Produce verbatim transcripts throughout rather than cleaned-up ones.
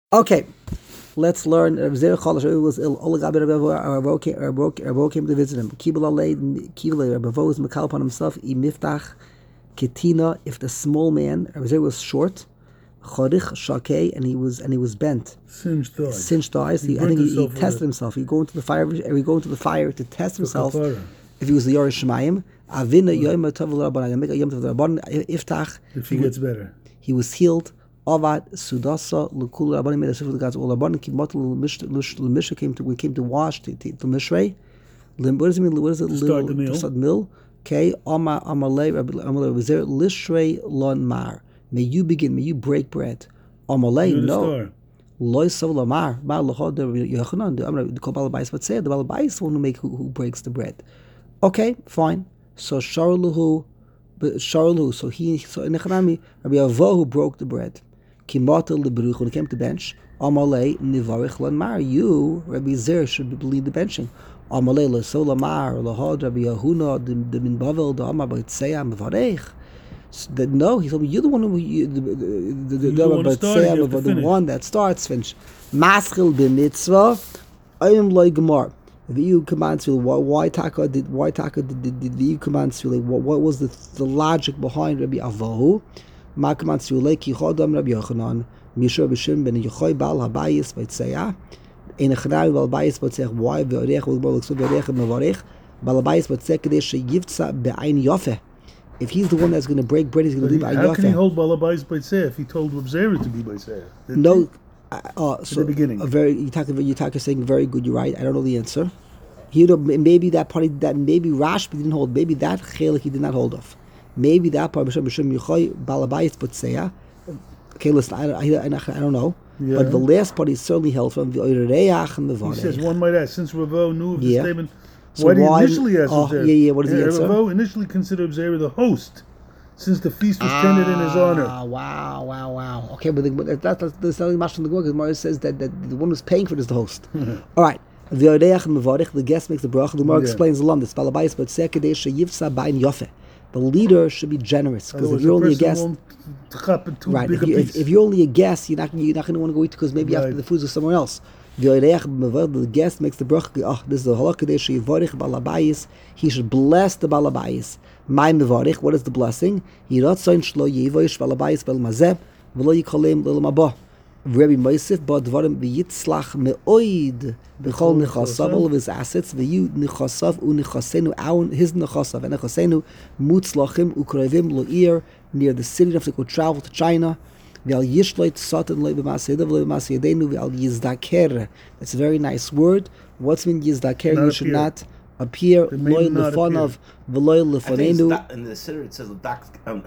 Okay, let's learn. Rav Zera Chalash was ill. Ola Gabi Rav Avo came to visit him. Kibul Alei, Kibul Rav Avo was Makal upon himself. I Miftach Ketina. If the small man, Rav Zera was short. Chorich Shakei, and he was and he was bent. Singed thighs. Singed thighs. He, He I think he, he burnt himself tested with it. himself. He go into the fire. He go into the fire to test himself. kapara. If he was the Yoresh Shemayim, Avina Yom Tov L'Rabbanan. I make a Yom Tov L'Rabbanan. Iftach. If he gets better. He was healed. Avad Sudasa L'Kul Rabbanim made a shift with God's all Rabbanim. Kimot L'Misha came to we came to wash to to Mishrei. What does it mean? What is it? To start the meal. To start the meal. Okay. Amar Amalei Amalei was there Lishrei Lon Mar. May you begin. May you break bread. Amalei no. Loy Sav Lamar Mar Lachod Yochanan. The Amar the Kabbalah Bais but say the Kabbalah Bais is the one who make who, who breaks the bread. Okay, fine. So Sharulahu, Sharulahu. So he so in Echanami Rabbi Avo who broke the bread. Kimata lebruch when it came to bench. Amalei nivarich lan mar. You Rabbi Zer should believe the benching. Amalei leso lamar lahad Rabbi Yehuna the min bavel the Amar b'tzeya mevarech. No, he told me you're the one who you, the the the, the, the, the, the one that starts finish. Maschil b'mitzvah. I am like Gemar. The you commands feel why why Taka did why Taka did, did, did the you commands feel what what was the the logic behind Rabbi Avohu? Ma commands feel like Yichodam Rabbi Yochanan Mishra B'Shem Ben Yochai Bal Habayis B'Tzeya in a Chanari Bal Habayis B'Tzech why V'Orech will Bal Leksu V'Orech Mevarech Bal Habayis B'Tzech Kadesh Yivtza Be'ain Yofeh. If he's the one that's going to break bread, he's going to leave Ain Yofeh. How can he hold Bal Habayis B'Tzech if he told Reb Zera to be B'Tzech? No, uh, uh, so the beginning. A very you talk you talk saying very good. You're right. I don't know the answer. He maybe that party that maybe Rashbi didn't hold. Maybe that chelik he did not hold of. Maybe that part B'Shem B'Shem Yochai Bal Habayis B'Tzeh. Okay, listen, I, I, I, I don't know. Yeah. But the last part he certainly held from the Oireach and the Varech. He says one might ask, since Ravo knew of the yeah. statement, so why did he why, initially ask oh, Zera? Yeah, yeah, what is the answer? Ravo initially considered Zera the host, since the feast was tended in his honor. Ah, wow, wow, wow. Okay, but, the, but that, that's, that's not much from the Gemara, because Gemara says that, that the one who's paying for it is the host. All right. The Oireach and the Varech, the guest makes the bracha. The Gemara yeah. explains the Londis. Bal Habayis B'Tzeh Kadesh Yivtza B'Ain Yofeh. The leader should be generous, because if you're only a guest, right? If, you, if, if you're only a guest, you're not you're not going to want to go eat because maybe right. after the food is somewhere else. The guest makes the bracha. Oh, this is the halakha day. Sheyivarich Bal Habayis. He should bless the Bal Habayis. My mevarich. What is the blessing? Yiratzayin shlo yivoish Bal Habayis Bal Mazeh v'lo yikolem l'olam haba. Rabbi Meisif ba dvarim v'yitzlach me'oid b'chol nechasav, all of his assets, v'yu nechasav u'nechasenu, our his nechasav and nechasenu mutzlachim u'kroivim lo'ir, near the city. Have to go travel to China. V'al yishloit satan lo'i b'masei yadav lo'i b'masei yadenu v'al yizdaker. That's a very nice word. What's mean yizdaker? You should not appear lo'i lefanav v'lo'i lefanenu. In the city it says dak, um,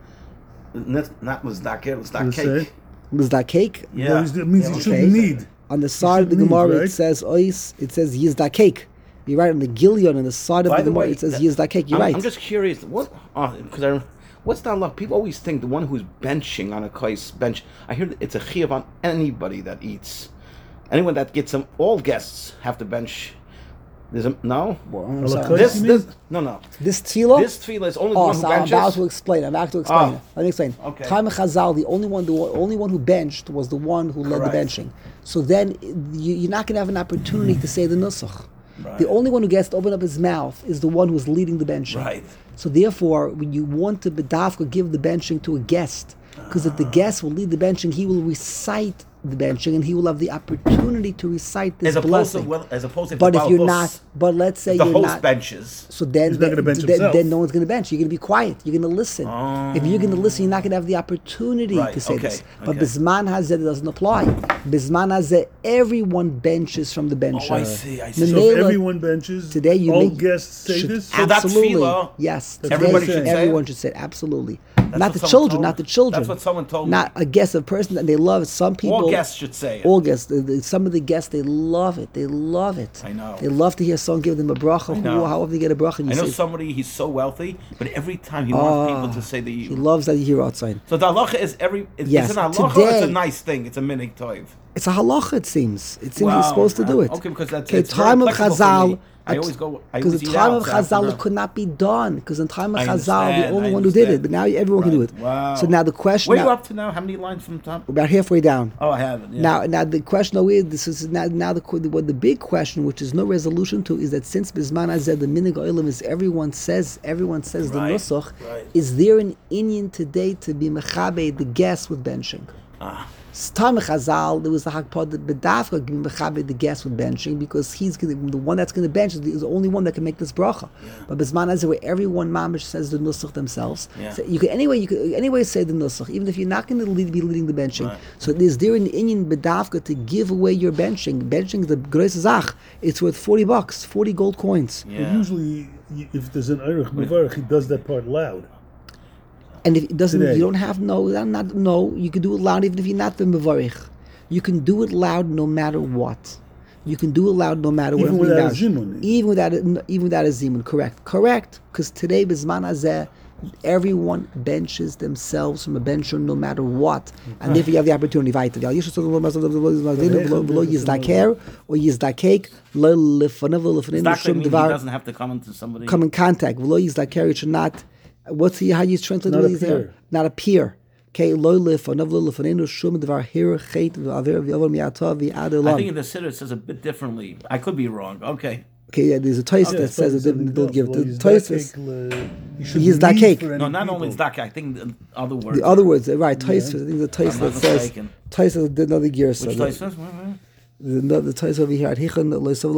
not not was daker, it was dak cake. Was that cake? Yeah. It means yeah, you okay. shouldn't need. On the side of the Gemara, right? It says ois. It says yizda cake. You're right. On the Gilyon, on the side of By the, the Gemara, way, it says that, yizda cake. You're I'm, right. I'm just curious. What? Because uh, I, what's that love? People always think the one who's benching on a kais bench. I hear it's a chiyuv on anybody that eats. Anyone that gets them. All guests have to bench. There's a, no? Well, this, this, no, no. This tefillah? This tefillah is only oh, the one who so benches? I'm about to explain. I'm about to explain. Oh. Let me explain. Okay. Time of Chazal, the only one, the only one who benched was the one who led Correct. the benching. So then you, you're not going to have an opportunity to say the nusach. Right. The only one who gets to open up his mouth is the one who's leading the benching. Right. So therefore, when you want to bedavka give the benching to a guest, because if the guest will lead the benching, he will recite the benching and he will have the opportunity to recite this as blessing. To, well, as opposed to but if if you're not, but let's say the you're host not, benches. so then He's not gonna bench then, himself. then no one's going to bench. You're going to be quiet. You're going to listen. Oh. If you're going to listen, you're not going to have the opportunity right. to say okay. this. But okay. Bisman Hazeh doesn't apply. Bisman Hazeh, everyone benches from the bench. Oh, I see. I see. So if everyone benches, today you all make, guests say should, this? So absolutely. That's tefillah. Yes. Everybody today, should say Everyone it? should say it. Absolutely. That's not the children. Not the children. That's what someone told me. Not a guest of person that they love. Some people. All guests should say it. All guests. Some of the guests, they love it. They love it. I know. They love to hear someone give them a bracha. I know. However they get a bracha. I know say, somebody, he's so wealthy, but every time he uh, wants people to say the... He loves that you hear outside. So the halacha is every... It's, yes. it's an halacha Today, or it's a nice thing? It's a minig toiv. It's a halacha, it seems. It seems wow. you're supposed to do it. Okay, because that's... Okay, time of Chazal... I always go. I Because always the eat time out, of so I have to Chazal know. it could not be done. Because in time of I Chazal, the understand, only I one who did it, understand. but now everyone can do it. Wow. So now the question. Where are now, you up to now? How many lines from the top? About halfway down. Oh, I have it. Yeah. Now, now the question though is this is now, now the what the big question, which is no resolution to, is that since Bisman Azeh the minig oilam is everyone says everyone says Right, the nusach, right. is there an Inyan today to be mechabe the guest with benching? Ah. Time of Chazal, there was the hakpad that bedafka giving mechabe the guest with benching because he's gonna, the one that's going to bench is the, is the only one that can make this bracha. Yeah. But Bisman Azeh where everyone mamish says the nusach themselves, Yeah. so you can anyway you can anyway say the nusach even if you're not going to lead, be leading the benching. Right. So is there an Inyan bedafka to give away your benching? Benching is the gross zach. It's worth forty bucks, forty gold coins. But Yeah. usually, y- if there's an Eirich Mevarich, he does that part loud. And if it doesn't, Today. you don't have no, not no. You can do it loud even if you're not the mevarich. You can do it loud no matter what. You can do it loud no matter what. Even Everything without a does. zimun. Even without a, even without a zimun. Correct. Correct. Because today Bisman Azeh, everyone benches themselves from a bencher no matter what, and therefore you have the opportunity. Weiter. Or yizdakek lo lefanav lo lefanainu That shum means he devar. doesn't have to come into somebody. Come in contact. V'lo yizdakek, it should not. What's the how you translate Not what he's appear. there? Not appear. Okay, lo lefanav lo lefanainu shum devar hier chet v'aver v'avar mi'ata v'ad I elam. think in the Siddur it says a bit differently. I could be wrong. Okay. Okay, yeah, there's a toast Yeah, that says it so didn't he don't does. give Well, the he's toast. that is- cake, uh, he should He's that leave cake. for any No, not people. only it's Daka. I think the other words. The other words, right? Toast. I think the toast I'm not that says mistaken. toast did another gear. So Which the- Tosfos? Where, where? The, the ties over here at Hichen,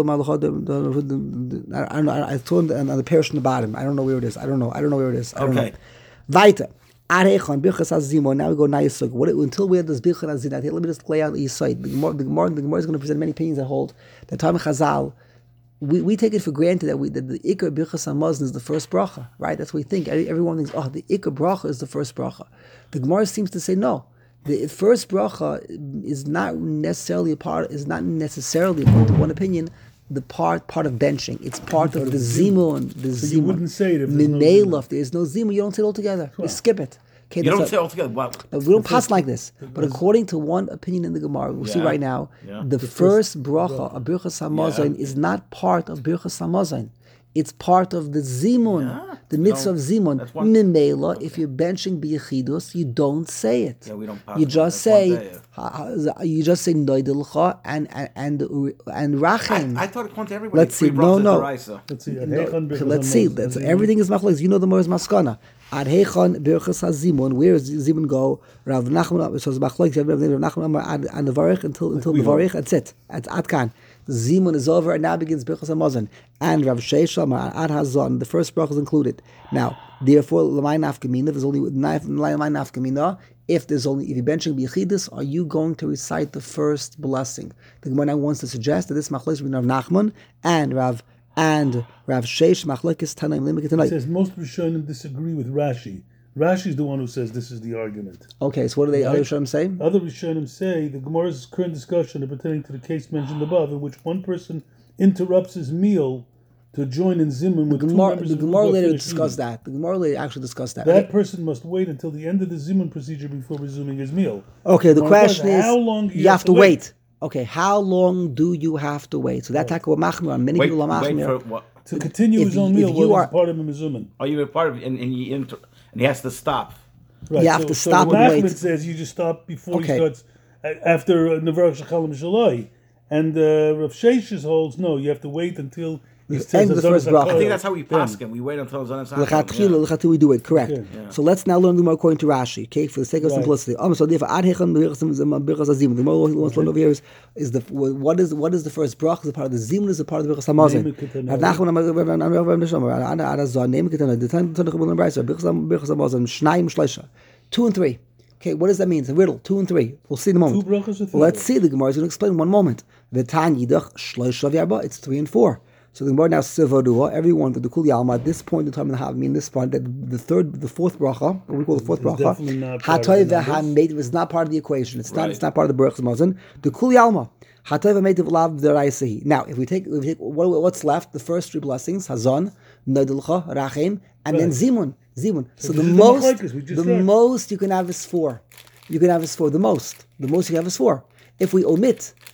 I don't know. I told him on the parish on the bottom. I don't know where it is. I don't know. I don't know where it is. I don't Okay. know. Weiter. Ad Hechon, Birchas Azimon. Now we go Nayisuk. What until we have this Birchas Azimon? Let me just lay out each side. The Gemara, the Gemara, the Gemara is going to present many opinions that hold that time of Chazal. We, we take it for granted that we that the Iker Birchas Hamazon is the first bracha, right? That's what we think. Everyone thinks, oh, the Iker bracha is the first bracha. The Gemara seems to say no. The first bracha is not necessarily a part. Is not necessarily, according to one opinion, the part part of benching. It's part of the zimun. The So you zimun. wouldn't say it if there's no Minela, zimun. if there's no zimun, you don't say it altogether. You skip it. Okay, You that's don't a- say altogether. Wow. no, we don't pass like this. But according to one opinion in the Gemara, we'll see Yeah. right now, Yeah. the, first bracha, a Birchas Hamazon, Yeah. is not part of Birchas Hamazon. It's part of the zimun, Yeah. the mitzvah No, of zimun. that's one- Mimela, if you're benching biyachidus, you don't say it. Yeah, we don't pass You like just that. One say, day, ha- ha- you just say noidilcha and and and, and rachem. I, I thought it went to everybody. Let's see. Three No, brachas no. deraisa. Let's see. No, Hechon Birchas let's see. Hamazon. That's, Azimon. everything is machlokes. You know the Mor's maskana. Ad Hechon Birchas Hazimun. Where does Zimun go? Rav Nachman. So it's machlokes. Rav Nachman Amar ad ad Nevarich until until we hold. Nevarich. That's it. That's Adkan. Zimun is over and now begins Birchas Hamazon. And Rav Sheish Amar ad Hazon. The first bracha is included. Now, therefore, Lamai Nafkamina. There's only Lamai Nafkamina. If there's only if you're benching biyachidus, are you going to recite the first blessing? The Gemara now wants to suggest that this machlokes between Rav Nachman and Rav. And Rav Sheish Machlekes Tanaim Limit It tonight. says most Rishonim disagree with Rashi. Rashi is the one who says this is the argument. Okay, so what do they Right. other Shem say? Other Rishonim say the Gemara's current discussion are pertaining to the case mentioned above, in which one person interrupts his meal to join in Zimun with The two Gemara, members the of the Gemara group later finish discussed eating. that. The Gemara later actually discussed that. That person must wait until the end of the Zimun procedure before resuming his meal. Okay, the Gemara question says, is, how long do you, have to wait. Okay, how long do you have to wait? So that's what machmir. Many Wait, people are wait machmir. for what? To continue If his own you- meal if you while are- he's part of a Mizuman. Are you a part of it? And, and, you inter- and he has to stop. Right. You have to stop so and Nachman wait. says you just stop before Okay. he starts, a- after uh, Nevarach Shechalim Shalai. And uh, Rav Sheshes holds, no, you have to wait until he The says end of the Hazon first Zakar. bracha. I think that's how we Then. pass him. We wait until Zon L'chatchila, l'chatu, we do it correct. Okay. Yeah. So let's now learn the more according to Rashi. Okay, for the sake of Right. simplicity. Um, so therefore, ad hechon birchas hazim. The more wants to learn over here is, is the what is what is the first bracha? Is a part of the zimun? Is a part of the birchas hamazon? Name it ketana. Rav Nachman Amar Rav Nisham Ad Ad Azon. Name it ketana. The time to the Chibur Brayso. Birchas birchas hamazon. Shnayim shleisha. Two and three. Okay, what does that mean? It's a riddle. Two and three. We'll see in a moment. Two brachas or three? Let's see. The Gemara is going to explain in one moment. V'tan yidach shloisha v'yarba. It's three and four. So the Gemara now sivodua. Everyone the Kul Yalma at this point in time in the Havmi in this point that the third, the fourth bracha, what we call the fourth It's bracha, definitely not part of the hatoy numbers. v'hameid was not part of the equation. It's not. Right. It's not part of the berachas mazon. The Kul Yalma. Hatoy v'hameid v'lav d'raisahi. Now, if we take, if we take what, what's left, the first three blessings: Hazon, Nodilcha, Rachem, and then Right. Zimun. Zimun. So, So the this is the most, machlokes we just the read. most you can have is four. You can have is four. The most, the most you have is four. If we omit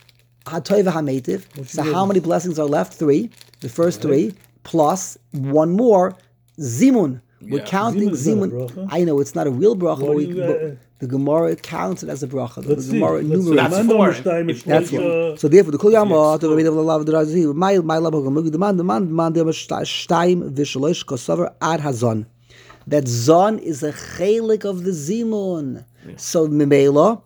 Hatoiva Hametiv. So how many blessings are left? Three. The first three plus one more Zimun. We're Yeah. counting Zimun is not a Zimun. bracha. I know it's not a real bracha, Why but, we, do you, but uh, the Gemara counts it as a bracha. The Let's see. Gemara Let's see. enumerates. That's Man four. number time is That's like, one. uh, So therefore, the Kol Yama, If to you the of the Lav Derazi, my my Lav Gamug, the man, the man, the man, the Shtaim Vishalosh Kosavar Ad Hazon. That Zon is a chelik of the Zimun. So Mimela,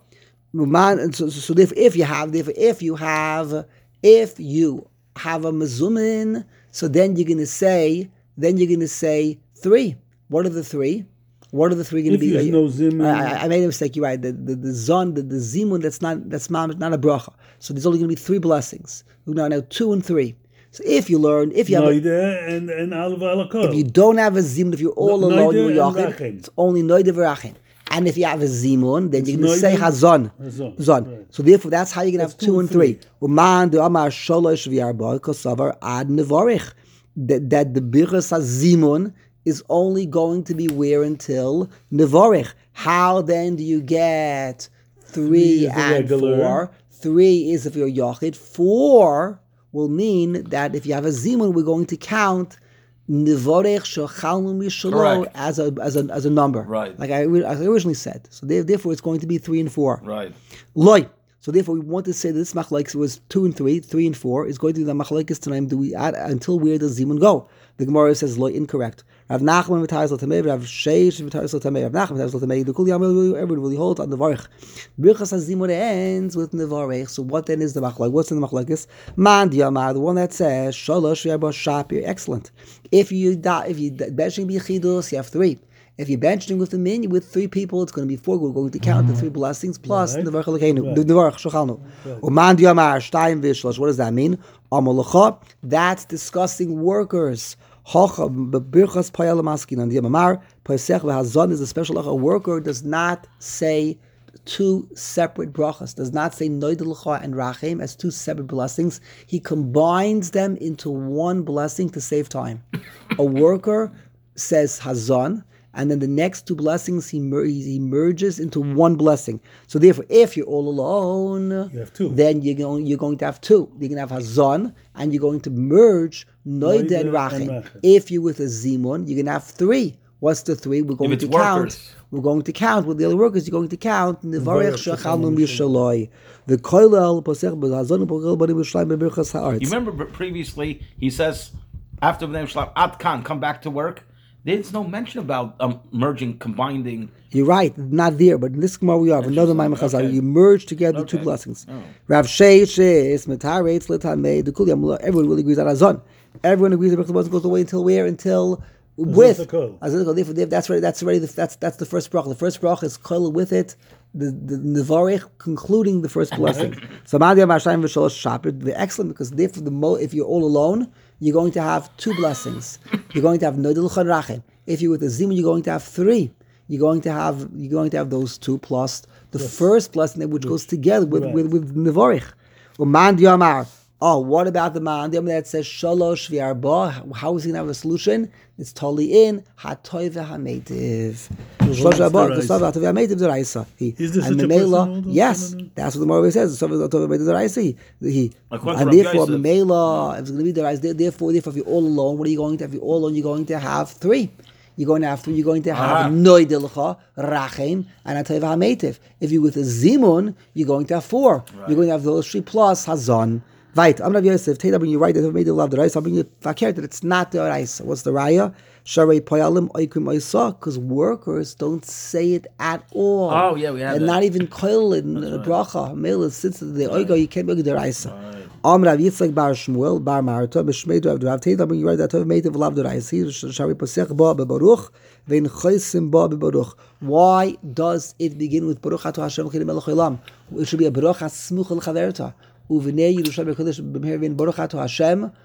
man. So, so if if you have if if you have if you have a mezumin, so then you're gonna say then you're gonna say three. What are the three? What are the three going to if be? there's no zimun, I, I, I made a mistake. You're right. The the, the zon, the, the zimun, that's not that's not, not a bracha. So there's only going to be three blessings. Now, now two and three. So if you learn, if you have, a, Noida and and Alav Alakol. if you don't have a zimun, if you're all No- alone, Noida you're and yachid. Rachem. It's only noida v'rachin. And if you have a zimun, then It's you're going to say Noida- hazon. Hazon, Zon. right. So therefore, that's how you're going to have That's two and three. Uman de amar sholosh v'yarba kosavar ad nevorich. That that the birchas hazimun is only going to be where until nevorich. How then do you get three, Three is the and regular. four? Three is if you're yachid. Four will mean that if you have a zimun, we're going to count nevorich shochalnu mishalo Correct. as a as a as a number. Right. Like I, as I originally said. So there- therefore, it's going to be three and four. Right. Loi. So therefore, we want to say that this machlekes was two and three, three and four is going to be the machlekes tonight. Do we add until where does zimun go? The Gemara says loi incorrect. Rav Nachman v'tayis l'tamei, Rav Sheish v'tayis l'tamei, Rav Nachman v'tayis l'tamei. The kul yamel everyone really holds on the varich. Birchas hazimun ends with nevarich. So what then is the machlek? What's in the machlekes? Man diyamah, the one that says shalosh v'yarba shapir. Excellent. If you da, if you benching b'yichidus, you have three. If you're benching with the min, with three people, it's going to be four. We're going to count the three blessings plus Right. the Nevarch Elokeinu, the Nevarch Shochalnu. Uman diyamar shtayim v'shlosh. What does that mean? Amalacha. That's discussing workers. Hocha b'birchas payal maskin. Diyamar paisech v'hazon is a special lacha. A worker does not say two separate brachas. Does not say noidel l'cha and rachem as two separate blessings. He combines them into one blessing to save time. A worker says hazon. And then the next two blessings he, mer- he merges into one blessing. So therefore, if you're all alone, You have two. then you're going, you're going to have two. You're going to have Hazon, and you're going to merge Noida and Noida and Rachem. Rachem. If you're with a Zimun, you're going to have three. What's the three? We're going it's to count. workers. We're going to count with the other workers. You're going to count Nevarech Nevarech Shechalnu Shechalnu Mishaloi. The Koilel Posech B'Hazon B'Chol B'Nim B'Shleim B'Birchas Ha'aretz. You remember b- previously he says after the name Shlam Atkan, come back to work. There's no mention about um, merging, combining. You're right, not there, but in this Gemara we are. Another Maimon Chazal. Okay. You merge together the two Okay. blessings. Oh. Rav Sheish is Metaretz Letamei the Kulyam. Everyone really agrees on Azon. Everyone agrees that Birchas Hamazon goes away until where? Until with Hakol. Azon Hakol. Therefore, That's already that's already the, that's that's the first bracha. The first bracha is Kol with it. The the Nevarech concluding the first blessing. So Madiyam Hashayim V'Shalosh Shapir. They're excellent because therefore the mo if you're all alone, you're going to have two blessings. You're going to have Nodel Chad Rachem. If you're with a Zimun, you're going to have three. You're going to have you're going to have those two plus the first blessing which goes together with Right. with, with Nevarech. Or Man Diyamar. Oh, what about the man that says Shalosh v'Arba? How is he going to have a solution? It's totally in Hatoy v'Hametiv. Shalosh v'Arba, the Sav Hatoy v'Hametiv Deraisa. Is there And such a Memela, person also? yes, No, no, no. that's what the Morah says. The Sav Hatoy v'Hametiv Deraisa. He, According to and Rabbi therefore, Yosef. Memela, if it's going to be Deraisa, therefore, therefore, if you're all alone, what are you going to have? If you're all alone, you're going to have three. You're going to have three. You're going to Ah. have Noidilcha, Rachem, and Hatoy v'Hametiv. If you're with a Zimun, you're going to have four. You're going to have those three plus Hazon. Right, I'm Rav Yosef. Take that when you write that made the love the rice. I'm bringing you fakir that it's not the rice. What's the raya? Sharei poyalim oikim oisa, because workers don't say it at all. Oh, yeah, we had and that. not even koil in the bracha. Mele sits the oigo. You can't make the rice. Am Rav Yitzchak bar Shmuel bar Marta b'shmei Rav Rav. Take that when you write that made the love the rice. He sharei posech ba bebaruch vein chaysim ba bebaruch. Why does it begin with baruch ato Hashem chilei melech olam? It should be a baruch hasmuch el chaverta. Uvnei Yerushalayim Kodesh b'mher v'in Baruch Ato Hashem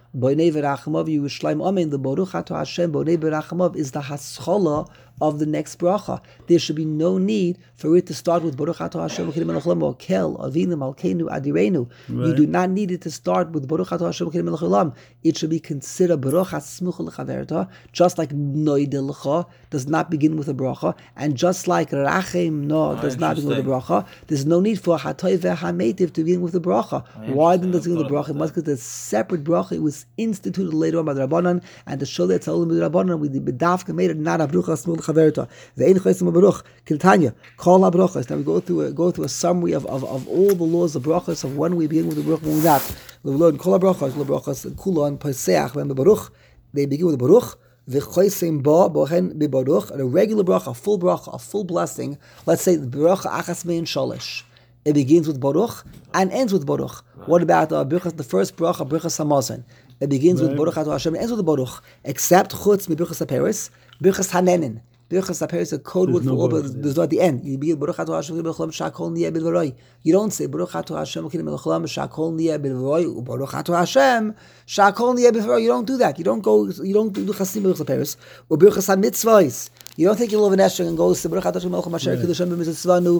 Bonei v'rachamav Yerushalayim Amen. The Baruch Atah Hashem Bonei v'rachamav is the haschala of the next bracha. There should be no need for it to start with Baruch Atah Hashem Elokeinu Melech Haolam or Kel Avinu Malkeinu Adirenu. You do not need it to start with Baruch Atah Hashem Elokeinu Melech Haolam. It should be considered Baruch HaSmucha L'Chaverta, just like Noideh L'cha does not begin with a bracha, and just like Rachem No Oh, does not begin with a bracha. There's no need for Hatoy ve'Hametiv to begin with the bracha. Why then does it begin with the bracha? It must because it's a separate bracha. It was instituted later on by the Rabbanan, and the Sholeh Tzalim with the Rabbanan with the Bedavka made it not a Baruch HaSmucha L'Chaverta. The Ein Chaysim Baruch Kiltanya Kol HaBrachas. Now we go through a, go through a summary of, of, of all the laws of brachas of when we begin with the bracha when we not. We learn Kol HaBrachas, L'Brachas, Kulon, Pesach, when the Baruch they begin with the Baruch. V'choisim ba bochen b'baruch, a regular bracha, a full bracha, a full blessing. Let's say the bracha achas mein shalish. It begins with baruch and ends with baruch. Right. What about the bracha, the first bracha, bracha hamazon? It begins right. with baruch Atah Hashem and ends with baruch, except chutz mi bracha saperis, bracha hanenin. Birchas HaPeres is a code word for all, but there's no at the end. You begin Baruch Atah Hashem Elokeinu Melech Haolam Shakol Niyeh B'Dvaroi. You don't say Baruch Atah Hashem Elokeinu Melech Haolam Shakol Niyeh B'Dvaroi. Baruch Atah Hashem Shakol Niyeh B'Dvaroi. You don't do that. You don't go. You don't do Chasim Birchas HaPeres or Birchas HaMitzvahs. You don't take your love and esher and go say Baruch Atah Hashem Melech Haolam Asher Kiddushim B'Mitzvanu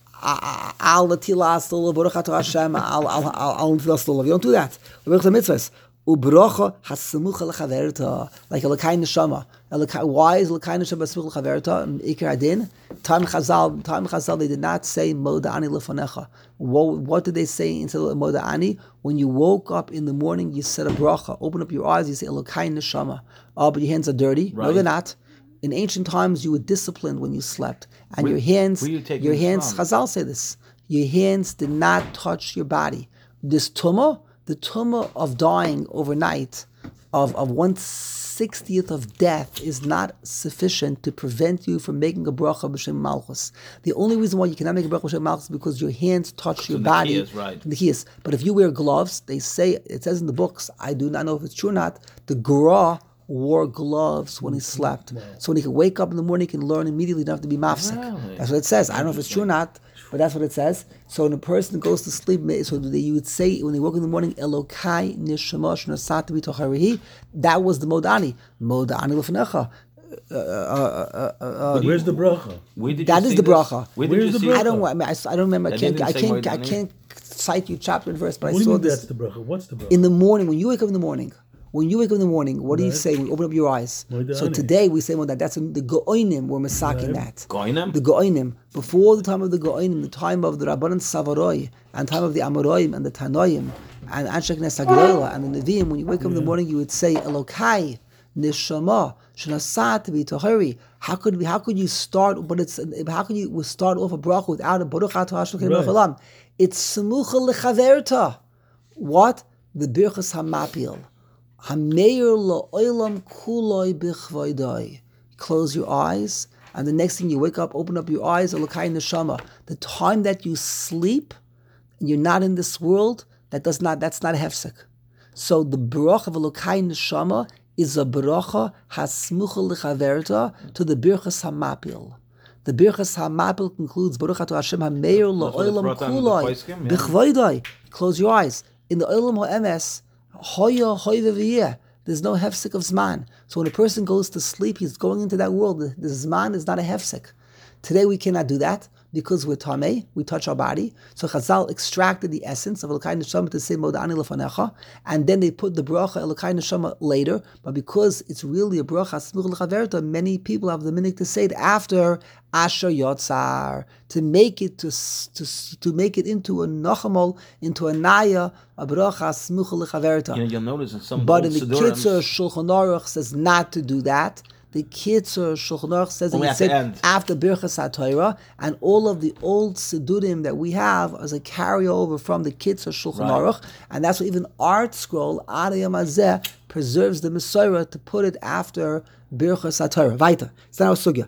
Al Natilas Lulav Baruch Atah Hashem Al Al Al Natilas Lulav. You don't do that. Birchas HaMitzvahs. Ubracha hasamucha lechaverta, like Elokai neshama. Why is Elokai neshama hasamucha lechaverta? Ikar adin. Time Chazal, time Chazal, they did not say moda'ani lefanecha. What, what did they say instead of moda'ani? When you woke up in the morning, you said a bracha. Open up your eyes, you say Elokai neshama. Oh, but your hands are dirty. Right. No, they're not. In ancient times, you were disciplined when you slept, and where, your hands, you your hands. From? Chazal say this. Your hands did not touch your body. This tumah. The tumah of dying overnight, of, of one sixtieth of death, is not sufficient to prevent you from making a bracha b'shem malchus. The only reason why you cannot make a bracha b'shem malchus is because your hands touch your body. The right. The kiyas. But if you wear gloves, they say, it says in the books, I do not know if it's true or not, the Gra wore gloves when he slept. Wow. So when he can wake up in the morning, he can learn immediately, you don't have to be mafsek. Really? That's what it says. I don't know if it's true or not, but that's what it says. So when a person goes to sleep, so you would say when they woke in the morning, Elokai nishama shnasat b'tocharihi. That was the modani. Modani l'fnecha. Uh, uh, uh, uh, Where's the bracha? Where did that you is the bracha. Where did Where's you the bracha? I don't. I, mean, I, I don't remember. I can't. I can't. I can't cite you chapter and verse. But what I saw do you mean this. That's the bracha. What's the bracha? In the morning, when you wake up in the morning. When you wake up in the morning, what do you say when you open up your eyes? So today we say well, that that's the Go'onim, we're masaking that. Go'onim? The Go'onim. Before the time of the Go'onim, the time of the Rabbanan Savaroi, and time of the Amoraim and the Tanoim, and Anshek Nesagdola, and the Nevi'im, when you wake up in the morning, you would say, Elokai, Neshama, Shnasat B'Tohari. How could we, how could you start, but it's, how could you start off a bracha without a Baruch Atah Hashem Elokeinu Melech Haolam? It's Samucha Lechaverta. What? The Birchas HaMapil. Hameir la'olam kuloi b'chvaydai. Close your eyes, and the next thing you wake up, open up your eyes, Elokai neshama. The time that you sleep, and you're not in this world, that does not, that's not a hefsek. So the bracha of Elokai neshama is a bracha hasmucha lechaverta to the birchas hamapil. The birchas hamapil concludes Baruch Atah Hashem hameir la'olam kuloi b'chvaydai. Close your eyes. In the olam ha'emes, Hoya, hoya, there's no hefsek of zman. So when a person goes to sleep, he's going into that world. The, the zman is not a hefsek. Today we cannot do that because we're tamei, we touch our body. So Chazal extracted the essence of Elokai neshama to say moda'ani lefanecha, and then they put the bracha Elokai neshama later. But because it's really a bracha smuch lechaverta, many people have the minhag to say it after Asher Yotzar, to make it to to to make it into a nachamol, into a naya, a bracha smuch lechaverta. You know, you'll notice in some but in the Sidurims, Kitzur Shulchan Aruch says not to do that. The Kitzur Shulchan Aruch says that he said after Birchas HaTorah, and all of the old Sidurim that we have as a carryover from the Kitzur Shulchan right. Aruch, and that's what even Art Scroll Ad Hayom Hazeh preserves the Mesorah to put it after Birchas HaTorah. Weiter. It's not our sugya.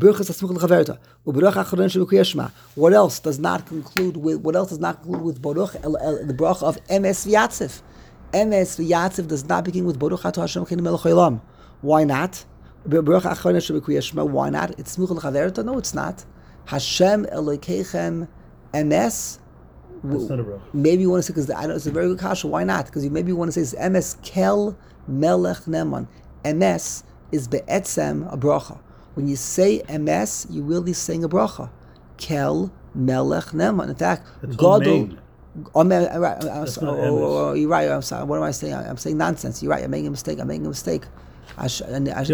What else does not conclude with? What else does not conclude with Baruch el, el, the bracha of Emes V'Yatzif? Emes V'Yatzif does not begin with Baruch Atah Hashem Elokeinu Melech Haolam. Why not? Why not? It's Smuch L'Chaverta? No, it's not. Hashem Elokeichem Emes That's not a bracha. Maybe you want to say, because I know it's a very good kasha. Why not? Because you maybe you want to say it's M S kel melech neman. M S is be'etzem a bracha. When you say M S, you're really saying a bracha. Kel melech neman. In fact, Gadol. Oh, man, right. I'm so, oh, oh, you're right. I'm sorry. What am I saying? I'm saying nonsense. You're right. I'm making a mistake. I'm making a mistake. I sh- and I sh-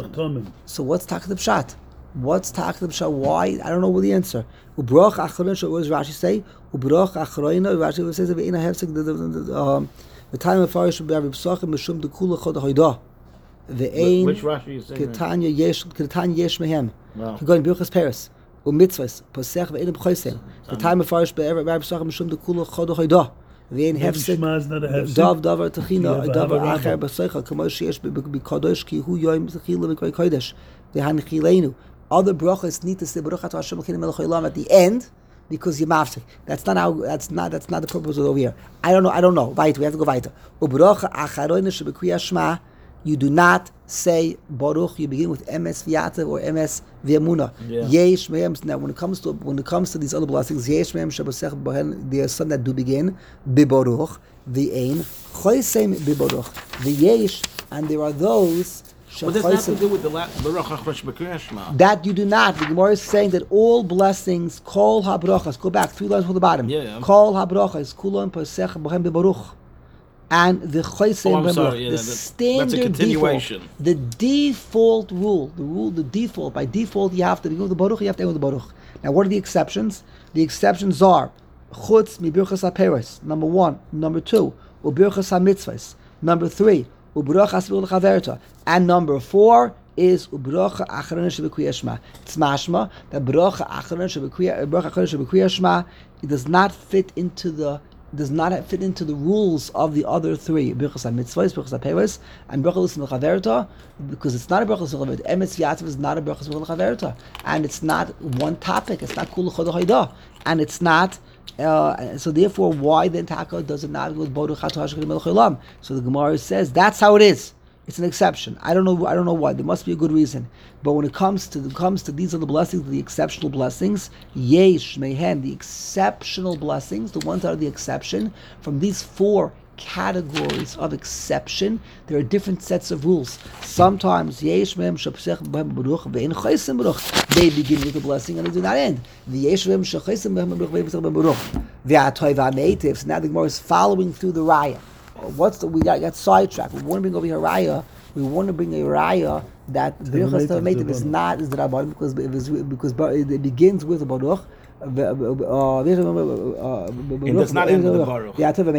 so what's tak the pshat? What's tak the pshat? Why? I don't know what the answer. Ubrach achron. What does Rashi say? Ubrach achron. Rashi says in a hefsek the um the time of farish be Rabbi Pesachim mishum de kula chod hoida. The ain. Which Rashi is saying? Ketanya yesh ketanya yesh mehem. Going birchas Paris. Umitzvahs posech ve'edim b'choisem. The time of farish be Rabbi Pesachim mishum de kula chod hoida. The ain hefsek. Dav davar techina davar acher b'seicha kamo sheyesh b'kadosh ki hu yoyim techila v'koy kodesh. The hanchilenu. Other brachas need to say Baruch Atah Hashem Elokeinu Melech Haolam at the end because you're mafsek. That's not how. That's not. That's not the purpose of over here. I don't know. I don't know. Weiter. We have to go weiter. Ubracha acharoina shebekriya shma. You do not say Baruch. You begin with M S V'yatev or M S V'yamuna. Yesh mehem. Now, when it comes to when it comes to these other blessings, Yesh mehem shebasech bohen. There are some that do begin bibaruch. The ain choisem bibaruch. The yesh, and there are those. What does that have to do with the Baruch HaKodesh B'Kriyas Shema? That you do not. The Gemara is saying that all blessings, kol habrachas, go back three lines from the bottom. Yeah, yeah. Kol habrachas, kulam posech b'chem b'baruch, and the choisem oh, b'baruch. Sorry, yeah, the that, standard that's a continuation. Default, the default rule, the rule, the default. By default, you have to begin with the baruch. You have to end with the baruch. Now, what are the exceptions? The exceptions are chutz mibirchas haperes. Number one. Number two. Ubirchas hamitzvahs. Number three. Ubracha asbir l'chaverta. And number four is ubracha acharona shebekriya shma. It's mashma that bracha acharona shebekriya bracha acharona shebekriya shma. It does not fit into the does not fit into the rules of the other three birchas mitzvahs, birchas peres, and bracha l'smil chaverta, because it's not a bracha l'smil chaverta. Emes v'yatev is not a bracha l'smil chaverta, and it's not one topic. It's not kula chod ha'ida, and it's not. Uh, so therefore, why then taka does it not go with Baruch Atah Hashem Melech Haolam? So the Gemara says that's how it is. It's an exception. I don't know. I don't know why. There must be a good reason. But when it comes to it comes to these are the blessings, the exceptional blessings. Yesh mehen, the exceptional blessings, the ones that are the exception from these four categories of exception. There are different sets of rules. Sometimes yesh mehem shapsech baruch ve'in chaysim baruch. They begin with the blessing and they do not end. The yesh mehem shachaysim baruch ve'in chaysim baruch. Ve'atoy va'meitiv. So now the Gemara is following through the raya. What's the we got, got sidetracked? We want to bring over here raya. We want to bring a raya that birchas va'meitiv is not is the rabban because it was, because it begins with a baruch. It does not end with the baruch.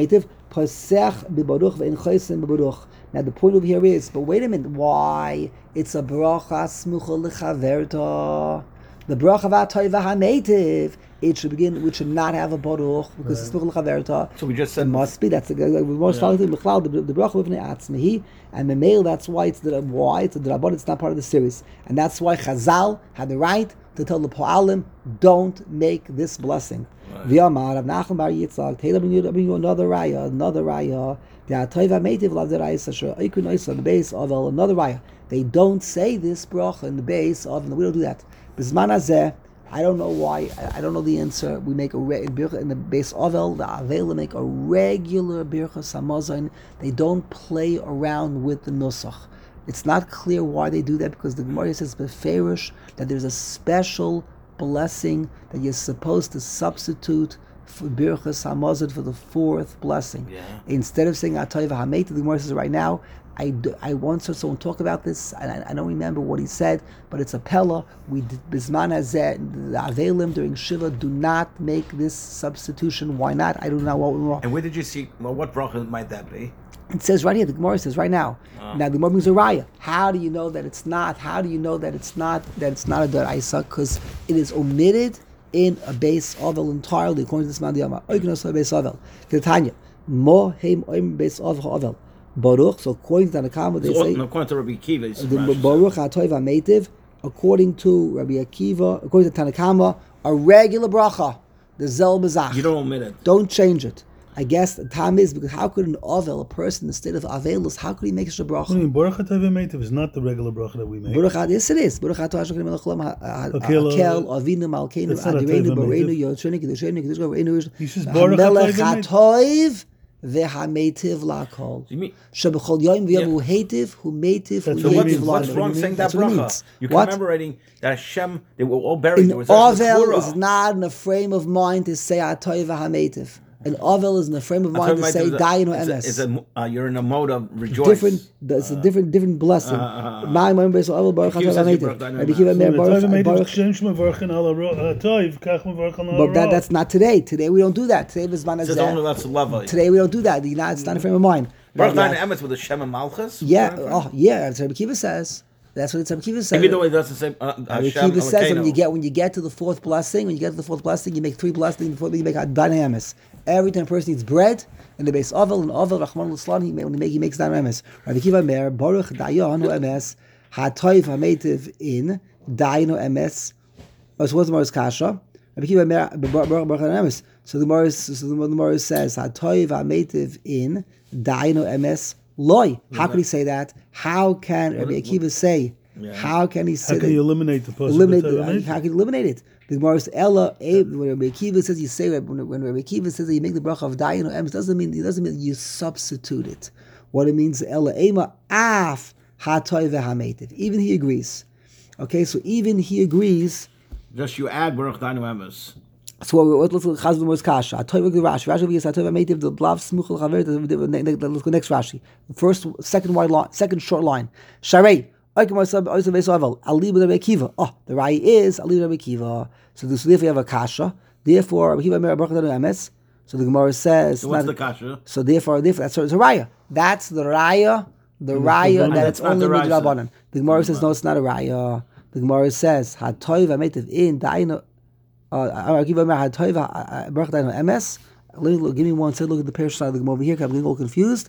Now the point over here is, but wait a minute, why? It's a bracha smucha l'chaverta. The bracha v'atoy v'hameitiv, it should begin, which should not have a baruch because it's smucha l'chaverta. So we just said it must be. That's the we most follow the the bracha with atzmehi, and the male. That's why it's the why it's the drabon. It's not part of the series, and that's why Chazal had the right to tell the po'alim, don't make this blessing. V'yamar Rav Nachman bar Yitzchak, Taylor bring you another raya, another raya. The atoy v'meitiv love the raya sasher oikun ois on the base of another raya. They don't say this bracha in the base of. We don't do that. Bisman hazeh, I don't know why. I, I don't know the answer. We make a re, in the base of el. The avela make a regular birchas hamazon. They don't play around with the nusach. It's not clear why they do that because the Gemara says beferish that there's a special blessing that you're supposed to substitute for birchas hamazon for the fourth blessing. Yeah. Instead of saying atay v'hameit, the Gemara says right now. I, do, I once heard someone talk about this, and I, I don't remember what he said, but it's a pella. We bisman hazeh, the avelim during Shiva do not make this substitution. Why not? I don't know what went wrong. And where did you see? Well, what bracha might that be? It says right here. The Gemara says right now. Uh. Now the Gemara brings a raya. How do you know that it's not? How do you know that it's not? That it's not a deraisa? Because it is omitted in a base ovel entirely, according to this man Yama. Oiknos a base ovel. Ketanya mo heim oim base ovel. Baruch, so according to the Tanakama, they so, say according to Rabbi Akiva, the Baruch Atoy v'meitiv. According to Rabbi Akiva, according to Tanakama, a regular bracha, the zel bezach. You don't omit it. Don't change it. I guess the time is because how could an Avel, a person in the state of Avelus, how could he make such a bracha? I mean, Baruch Atay V'Meitiv is not the regular bracha that we make. Baruch Ad, yes it is. Baruch Atay Hashem Melech Haolam Hakel, Hakel Avinu Malkeinu that's not Adirenu Atay Bareinu V'Meitiv. Yotzreinu Kiddushenu Kiddushenu Bareinu He says Baruch Atay Hamelech V'Meitiv. Hatoiv V'Hameitiv Lakol. You mean- Shebechol Yom V'Yom Hu Heitiv Hu Meitiv Hu That's So what what's, it Yeitiv means. what's Lanu. wrong saying that That's what it bracha? means. You're What? commemorating that Hashem, they were all buried. An There was a- the Avel Torah. is not in a frame of mind to say Atoiv V'Hameitiv. An Avel is in a frame of I'm mind talking to about say the- Dayin or it's a- Emes. it's a- uh, You're in a mode of rejoice. Different, it's a different, different blessing. My member is Avel Baruch Rabbi Akiva Atay says you V'Hameitiv. Baruch Dainu Rabbi Emes. Akiva Meir The Baruch Atay V'Meitiv Baruch. is Kshem Shmevarchen Al Hatoiv, Kach Mevarchen Al But that, Harav. that's not today. Today we don't do that. Today is It says only that's love. Today we don't do that. You know, it's not a frame of mind. Baruch But, Dainu yeah, Emes with the Shem and Malchus? yeah, oh yeah. That's what Rabbi Akiva says. That's what Rabbi Akiva says. Even though it doesn't say uh, Rabbi Hashem Akiva says when Elokeinu. you get when you get to the fourth blessing, when you get to the fourth blessing, you make three blessings before you make a dynamis. Every time a person eats bread in the base ovel and ovel Rachman l'Slan, he when he make he makes dynamis. Rabbi Akiva Meir Baruch Dayan Hu Emes Hatoiv Hameitiv in Dayan Hu Emes. Oh, so what's the Morris Kasha? Rabbi Akiva Meir Baruch Baruch Emes. So the Morris so the Morris says Hatoiv Hameitiv in Dayan Hu Emes. Loi. How can he say that? How can Rabbi Akiva say? Yeah. How can he say How can that? you eliminate the pasuk? Eliminate Atay the, V'Meitiv? how can you eliminate it? The Gemara says Ella. When Rabbi Akiva says you say when, when Rabbi Akiva says that you make the bracha of dayin or emes, doesn't mean it doesn't mean you substitute it. What it means Ella Ema af hatoy v'hameitiv. Even he agrees. Okay, so even he agrees. Just you add Baruch Dainu Emes. So what, what let's look at Chazal Mor's Kasha. Atoy v'gdi Rashi. Rashi v'yis atoy v'hameitiv the blav smuchel chaver. Let's go next Rashi. The first, second wide line, second short line. Sharei. Oh, the Rai is Ali Rabbi Akiva. So this therefore you have a kasha. Therefore, Rabbi Akiva Meir Baruch Dainu Emes. So the Gemara says. So what's not- the kasha? So therefore, therefore that's it's a raya. That's the raya. The raya that it's That's not only the raya. midrabanan. The Gemara says no, it's not a raya. The Gemara says hatoy v'ameitiv in dainu. Rabbi Akiva Meir hatoy Baruch Dainu Emes. Give me one second. Look at the parish side of the Gemara over here. 'Cause I'm getting all confused.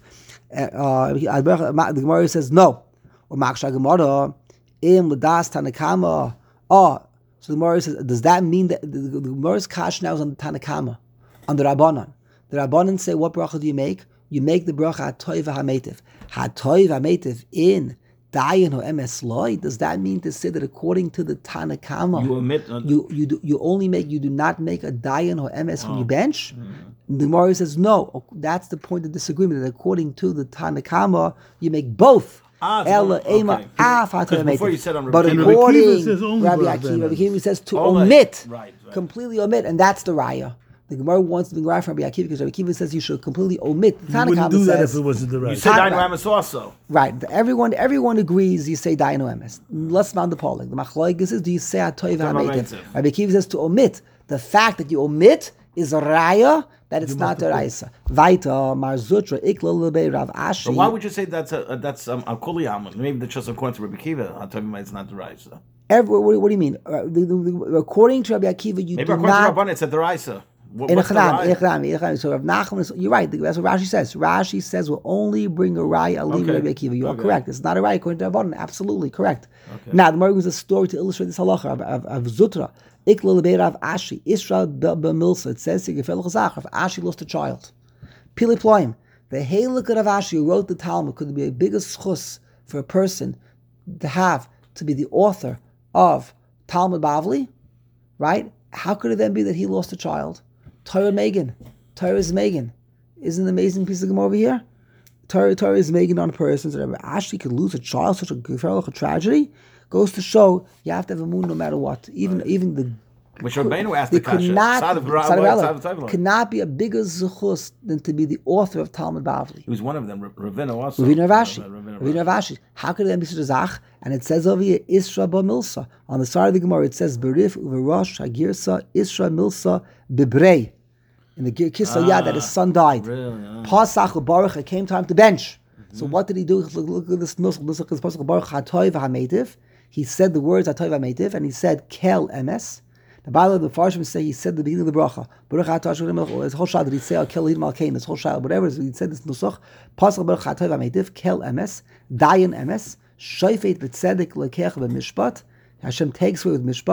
Uh, the Gemara says no. Or Maksha Gemara, Im Ladas Tanakama. Oh, so the Gemara says, does that mean that the, the, the Gemara's kash now is on the Tanakama, on the Rabbanan? The Rabbanan say, what bracha do you make? You make the bracha Hatoy v'Hameitiv. Hatoy v'Hameitiv in Dayan or Emes Loi. Does that mean to say that according to the Tanakama, You omit. Uh, you you do, you only make you do not make a Dayan or Emes when you bench? Mm-hmm. The Gemara says no. That's the point of disagreement. That according to the Tanakama, you make both. Ah, it's Ella, only- Ema, okay. Af, Because Hatoy before V'Hameitiv. you said on But Rabbi Akiva according says only Rabbi Baruch Akiva, Dainu Rabbi Akiva says to Only. omit, Right, right. completely omit, and that's the raya. The Gemara wants to be right from Rabbi Akiva because Rabbi Akiva says you should completely omit. The You wouldn't Tanakh do that says if it wasn't the You right. said Tan- Dainu Emes also. right. Everyone, everyone agrees. You say Dainu Emes. Let's found the polling. The Machlokes is do you say Hatoy v'Hameitiv? V'Hameitiv. Rabbi Akiva says to omit. The fact that you omit is a raya that it's not a raisa. Vaita Mar Zutra Ikla Lebe Rav Ashi. But why would you say that's a, a that's um, a kuliyam? Maybe that's just according to Rabbi Akiva. I'll tell you, it's not the right. So. Every, what, what do you mean? Uh, the, the, the, according to Rabbi Akiva, you Maybe do according not. to Rabbanan, it's a deraisa. What, In a what's the chadam, in a raya? chadam, in a chadam. So Rav Nachman is, you're right. That's what Rashi says. Rashi says we'll only bring a raya ali Okay. Rabbi Akiva. You are Okay. correct. It's not a raya according to Rabbanan. Absolutely correct. Okay. Now the Gemara gives a story to illustrate this halacha of, of, of Zutra. Ikla lebei Rav Ashi Isra b'milsa. It says Sigefel chazach. Rav Ashi lost a child. Pili ploim. The Halak of Rav Ashi who wrote the Talmud could be a bigger schus for a person to have to be the author of Talmud Bavli, right? How could it then be that he lost a child? Torah Megan. Torah is Megan. Isn't it an amazing piece of Gemara over here? Torah, Torah is Megan on a person. So that actually could lose a child, such a a tragedy, goes to show you have to have a moon no matter what. Even Right. even the Which Rabbeinu asked they the could kasha. not, Side of Ra- Side of Side Rala, of Tabla. could not be a bigger zuchus than to be the author of Talmud Bavli. He was one of them. Ra- Ravina also. Ravina Ravashi. Uh, Ravina Ravina Ravashi. Ravashi. How could it then be such a zach? And it says over here, Isra ba milsa. On the side of the Gemara, it says, Berif uverosh hagirsa Isra milsa bibrei. In the Kisla Yad, that his son died. Really? Yeah. Pasach Baruch, it came time to bench. So what did he do? Look, look at this nusach. Look at this Pasach Baruch Hatoy v'Hameitiv. He said the words Hatoy v'Hameitiv, and he said Kel Emes. The Bible, the Farshim say he said the beginning of the bracha. Baruch Hatoy Hashem. His whole shot did he say Kel Hid Malkein? His whole shot, whatever. He said this nusach. Pasach Baruch Hatoy v'Hameitiv. Kel Emes. Dayan Emes. Shoifet b'tzedek lekech b'mishpat. Hashem takes away with mishpat.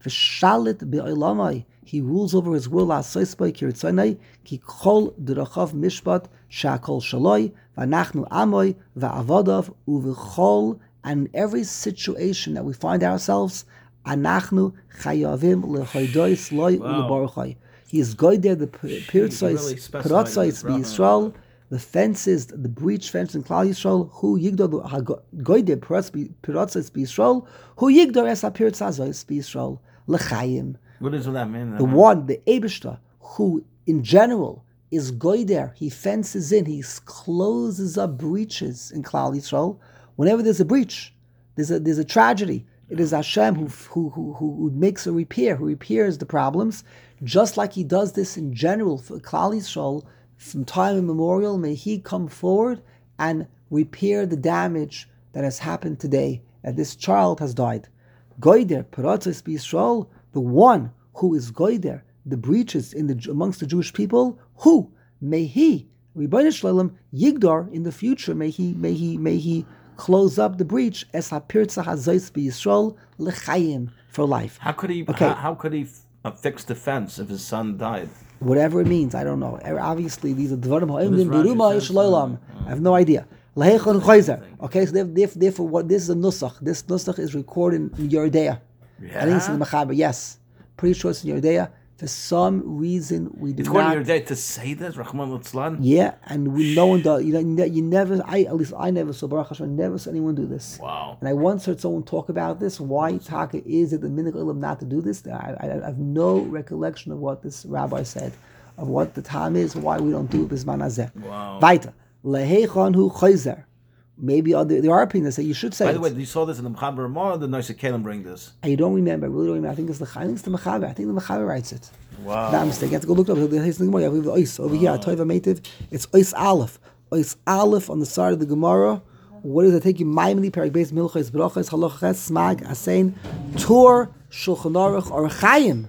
V'shalit be'olamai. He rules over his will. La'asais by kiritzonai. Ki kol d'rachav mishpat sha'kol shaloi. V'anachnu amoi v'avadav u'v'chol. And in every situation that we find ourselves, anachnu chayavim lechodois loy u'lebaruchai. He is going there, the pirtzais, piratzais b'Yisrael, the fences, the breach fence in Klal Yisrael, who yigdor goyde piratzais b'Yisrael, who yigdor es ha-pirtzazos b'Yisrael, l'chayim. What does that mean? The one, the Eibishter, who in general is goyder, he fences in, he closes up breaches in Klal Yisrael. Whenever there's a breach, there's a there's a tragedy. It is Hashem who who who who makes a repair, who repairs the problems, just like He does this in general for Klal Yisrael from time immemorial. May He come forward and repair the damage that has happened today, that this child has died. Goyder Peratzis B'Yisrael, the one who is Goyder, the breaches in the amongst the Jewish people, who may He Rebbeinu Shalom Yigdor in the future, may He may He may He close up the breach as hapirtza hazois b'Yisrael l'chayim, for life. How could he? Okay. How, how could he f- fix the fence if his son died? Whatever it means, I don't know. Obviously, these are dvarim ha'imdim b'ruma yishloilam. I have no idea. Lahechon chayzer. Okay, so therefore, therefore, what this is a nusach. This nusach is recorded in Yerdea. Yeah. I think it's in the Mechaber. Yes, pretty sure it's in Yerdea. For some reason, we do it's not. going to your day to say this, Rahman Litzlan. Yeah, and we no one does. You know, you never. I at least I never saw Baruch Hashem. Never saw anyone do this. Wow. And I once heard someone talk about this. Why Taka is it the minhag olam not to do this? I, I, I have no recollection of what this rabbi said, of what the time is, why we don't do it bisman hazeh. Wow. Weiter lehechon hu chayzer. Maybe other, there are opinions that you should say. By the it. way, you saw this in the Mechaber Ramah, or the Noisei Kalim bring this? I don't remember. I really don't remember. I think it's the I think it's the Mechaber. I think the Mechaber writes it. Wow. Not mistake. You have to go look it up. We have the Ois over here. Toiva Meitiv. It's Ois Aleph. Ois Aleph on the side of the Gemara. What does it take you? Maimoni Perik Beis Milchos Brachos Halaches Smag Asein Tur Shulchan Aruch or Chaim.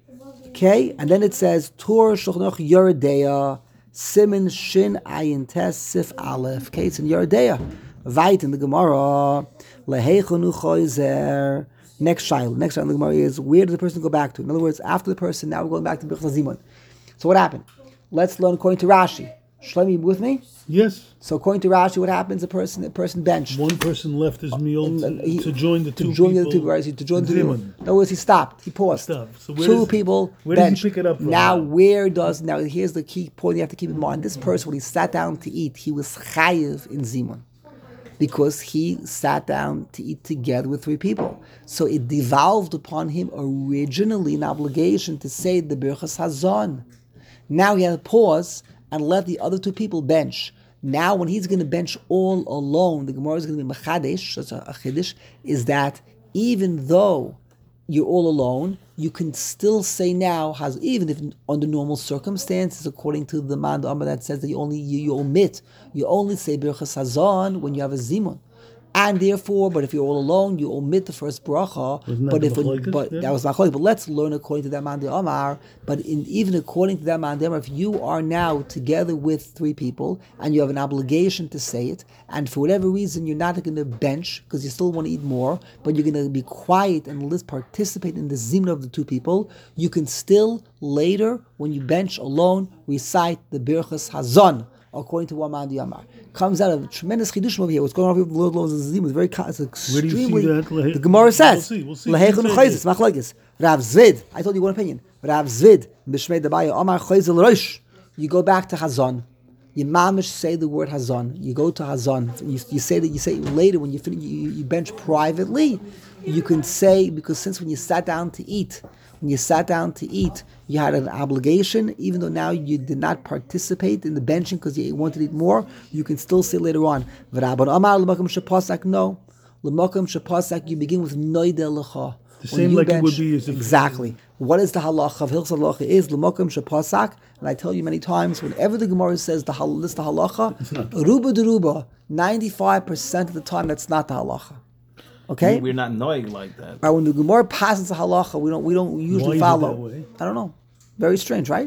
Okay, and then it says Tur Shulchan Aruch Yeridea Simin Shin Ayin Tes Sif Aleph. Okay, it's in Yeridea. Vayt in the Gemara Lehechonu Choizer. Next child, next child in the Gemara is, where does the person go back to? In other words, after the person, now we're going back to Birchas Zimun. So what happened? Let's learn according to Rashi. Shlomi, you with me? Yes. So according to Rashi, what happens? A person, a person benched. One person left his meal And- to, and he- to join the two to join people. the two guys, to join the two. Zimun. In other words, he stopped. He paused. Stopped. So where two does- people where does he benched. pick it up from? Now, where does now? Here's the key point you have to keep in mind. This person, when he sat down to eat, he was chayiv in Zimun, because he sat down to eat together with three people. So it devolved upon him originally an obligation to say the Birchas Hazon. Now he had to pause and let the other two people bench. Now when he's going to bench all alone, the Gemara is going to be Mechadesh, that's a, a Chiddush, is that even though you're all alone, you can still say now, has even if under normal circumstances, according to the Man Amar that says that you only you, you omit, you only say Birchas Hazon when you have a Zimun. And therefore, but if you're all alone, you omit the first bracha. Wasn't that But the if it, machlokes, but yeah? that was machlokes. But let's learn according to that Man Amar. But in, even according to that Man Amar, if you are now together with three people and you have an obligation to say it, and for whatever reason you're not going to bench because you still want to eat more, but you're going to be quiet and let's participate in the zimun of the two people, you can still later, when you bench alone, recite the Birchas Hazon, according to what Man Amar. Comes out of tremendous chidushim over here. What's going on here with the Lord Lord Zim is very, it's Where do you see extremely. that? The Gemara says, We'll see, we'll see. "Lehechon We'll chayzis see. machlokes." Rav Zvid, I told you one opinion. Rav Zvid, B'shmei Dabaya, Omar chayzel rosh. You go back to Hazon. You mamish say the word Hazon. You go to Hazon. You, you say that. You say later when you finish. You, you bench privately. You can say, because since when you sat down to eat, when you sat down to eat, you had an obligation, even though now you did not participate in the benching because you wanted to eat more, you can still say later on, V'rabban Amar l'makom shepasak, no. L'makom shepasak, you begin with noideh l'cha. The same like it would be as if- Exactly. What is the halacha of Hilchos halacha is l'makom shepasak, and I tell you many times, whenever the Gemara says the hal- this the halacha, ruba deruba, ninety-five percent of the time that's not the halacha. Okay? We're not knowing like that. Right, when the Gemara passes the halacha, we don't we don't usually Why is it follow. that way? I don't know. Very strange, right?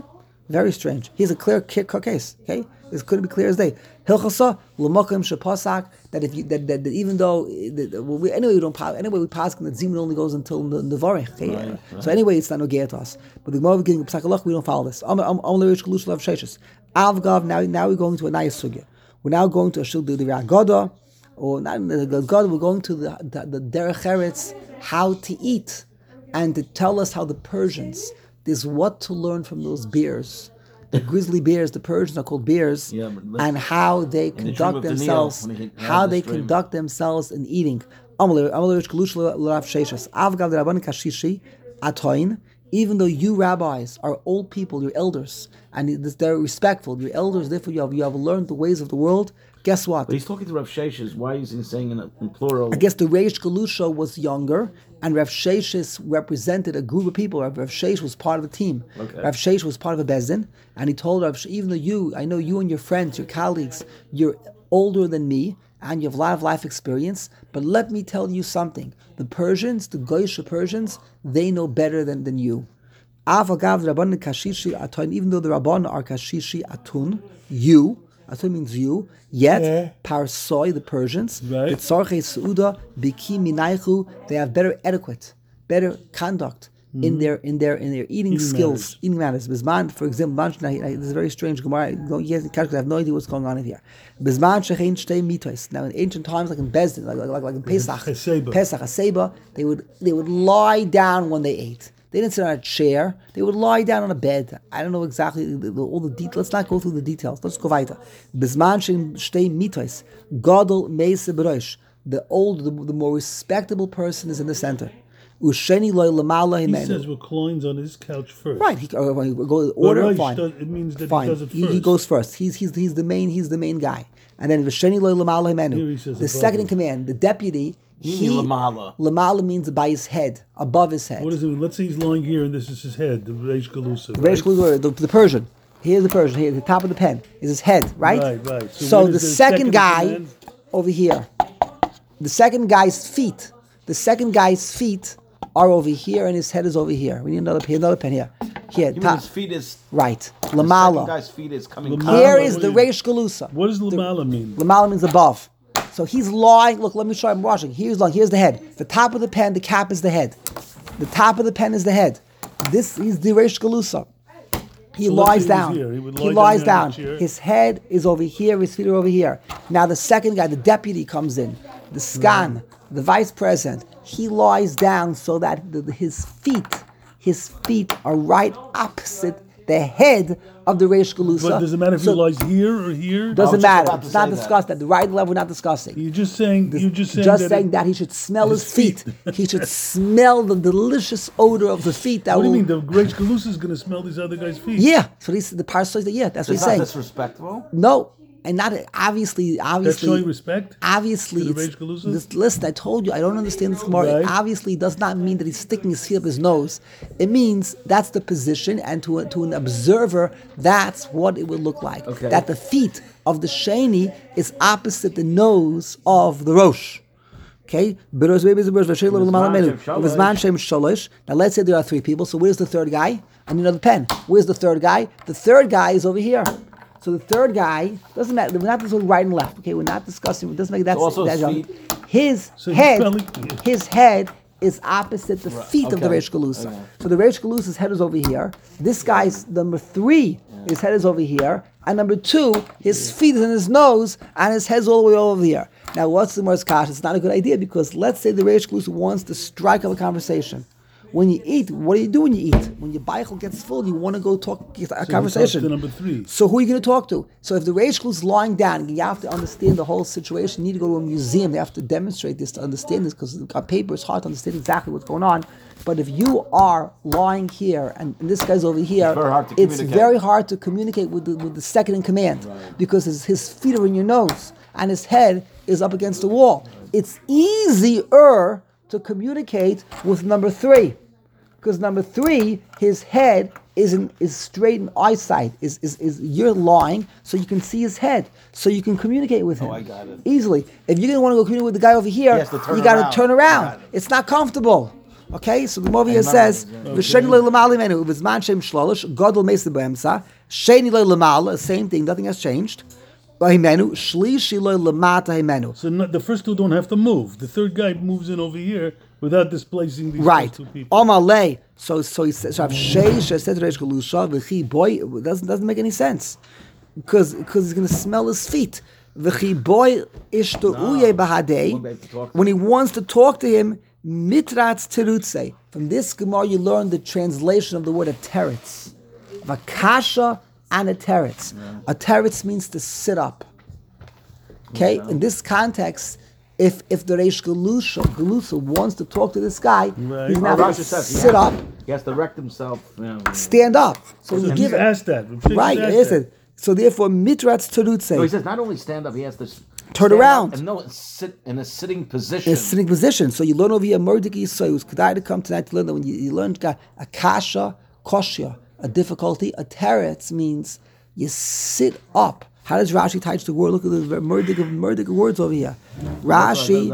Very strange. Here's a clear case. Okay, this couldn't be clear as day. Hilchasa l'makom shepasak that if you that, that, that even though that, well, we, anyway we don't anyway we pass that zimun only goes until nevarich. Okay? Right, right. So anyway it's not no to us. But the Gemara giving psakalach we don't follow this. Am am am l'rish kalush lav sheishes. Avgav now now we're going to a nice sugya. We're now going to a shul the Ragada or not the God. We're going to the the, the derech eretz how to eat and to tell us how the Persians. There's what to learn from those bears. The grizzly bears, the Persians are called bears, yeah, and how they conduct the themselves, the how they stream. conduct themselves in eating. Even though you rabbis are old people, you're elders, and they're respectful, you're elders, therefore you have, you have learned the ways of the world, guess what? But he's talking to Rav Sheshes. Why is he saying in, in plural? I guess the Reish Galusha was younger, and Rav Sheshes represented a group of people. Rav Shesh was part of a team. Okay. Rav Shesh was part of a bezdin, and he told Rav, even though you, I know you and your friends, your colleagues, you're older than me, and you have a lot of life experience, but let me tell you something. The Persians, the Goyish Persians, they know better than, than you. Even though the Rabban are kashishi atun, you, atun means you, yet, yeah. Parsoi, the Persians, right. They have better etiquette, better conduct mm-hmm. in their in their in their eating, eating skills, matters. eating manners. Bisman, for example, this is a very strange Gemara. I have no idea what's going on in here. Bisman shechein shtei mitos. Now, in ancient times, like in Bezdin, like like, like in Pesach, Pesach Haseba, they would they would lie down when they ate. They didn't sit on a chair. They would lie down on a bed. I don't know exactly the, the, all the details. Let's not go through the details. Let's go weiter. Bisman shtei mitos. Gadol meise berosh. The old, the, the more respectable person is in the center. Usheni loy lamala himenu. He says reclines on his couch first. Right. He, uh, he go order. Well, fine. Does, it means that fine. he does it first. He, he goes first. He's he's he's the main. He's the main guy. And then Usheni loy lamala himenu. The second in command, the deputy. He, lamala. Lamala means by his head, above his head. What does it mean? Let's say he's lying here and this is his head, the Reish Galusa. The Reish Galusa, the, the Persian. Here's the Persian. Here, the top of the pen is his head, right? Right, right. So, so the, the second, second guy command? over here, the second guy's feet, the second guy's feet are over here and his head is over here. We need another pen, another pen here. Here, you top. Mean his feet is right. The Lamala. second guy's feet is coming. Lamala, here is the Reish Galusa. What does Lamala mean? Lamala means above. So he's lying. Look, let me show you. I'm watching. Here's lying. Here's the head. The top of the pen, the cap is the head. The top of the pen is the head. This is the Reish Galusa. He so lies down. He, he lie lies down. down. His head is over here. His feet are over here. Now the second guy, the deputy, comes in. The scan, right. the vice president. He lies down so that the, his feet, his feet are right opposite the head of the Reish Galusa. But does it matter if so, he lies here or here? Doesn't matter. It's not discussed. That. The right level we're not discussing. You're just saying. The, you're just saying. Just that saying it, that he should smell his, his feet. feet. He should smell the delicious odor of the feet. That what do will, you mean? The Reish Galusa is going to smell these other guys' feet? Yeah. So he's, the parsha says that. Yeah, that's what he's saying. That's disrespectful. No. And not obviously, obviously. That's showing respect. Obviously, to the Reish Galusa? This, listen, I told you I don't understand this Gemara. Right. It obviously does not mean that he's sticking his feet up his nose. It means that's the position, and to a, to an observer, that's what it would look like. Okay. That the feet of the sheni is opposite the nose of the rosh. Okay. Now let's say there are three people. So where's the third guy? I need another pen. Where's the third guy? The third guy is over here. So the third guy doesn't matter. We're not discussing right and left. Okay, we're not discussing. It doesn't make that. Also that his, his so head, probably, his head is opposite the right. feet okay. of the Reish Galusa. Okay. So the Reish Galusa's head is over here. This guy's number three. Yeah. His head is over here, and number two, his yeah. feet is in his nose, and his head's all the way over here. Now, what's the Gemara's kash? It's not a good idea because let's say the Reish Galusa wants to strike up a conversation. When you eat, what do you do when you eat? When your beichel gets full, you want to go talk a so conversation. To number three. So who are you going to talk to? So if the Reish Galusa is lying down, you have to understand the whole situation. You need to go to a museum. They have to demonstrate this to understand this because on paper it's hard to understand exactly what's going on. But if you are lying here and, and this guy's over here, it's very hard to it's very hard to communicate with the, with the second in command right. because his, his feet are in your nose and his head is up against the wall. Right. It's easier to communicate with number three. Because number three, his head is in, is straight in eyesight. Is, is is you're lying, so you can see his head, so you can communicate with him. Oh, I got it. Easily. If you're gonna want to go communicate with the guy over here, you got to turn around. It. It's not comfortable. Okay, so the Gemara here says, "V'sheni lo lamali menu v'zman shem shlolish gadol meisa b'emsa sheni lo lamala." Same thing, nothing has changed. Menu shlishi lo lamata menu. So not, the first two don't have to move. The third guy moves in over here without displacing these right. first two people. Omalei. So so he says, so sheish said reish galusha v'chi boy doesn't doesn't make any sense because because he's going to smell his feet. V'chi boy ishtu uye bahadei. When he wants to talk to him, mitratz terutze. From this Gemara, you learn the translation of the word a teretz. Vakasha and a teretz. Yeah. A teretz means to sit up. Okay? Yeah. In this context, if if the Reish Galusha, Galusha wants to talk to this guy, right. he's not going to sit up. He has to erect himself. Yeah. Stand up. So, so you give it. Asked that. Right, it is it. So therefore, mitratz terutze. No, he says not only stand up, he has to turn around. And no, sit in a sitting position. In a sitting position. So you learn over here, Murdik Yisrael, who's Kedai to come tonight to learn that when you, you learn a kasha, koshya, a difficulty, a teretz means you sit up. How does Rashi touch the word? Look at the Murdik of Murdik words over here. Rashi,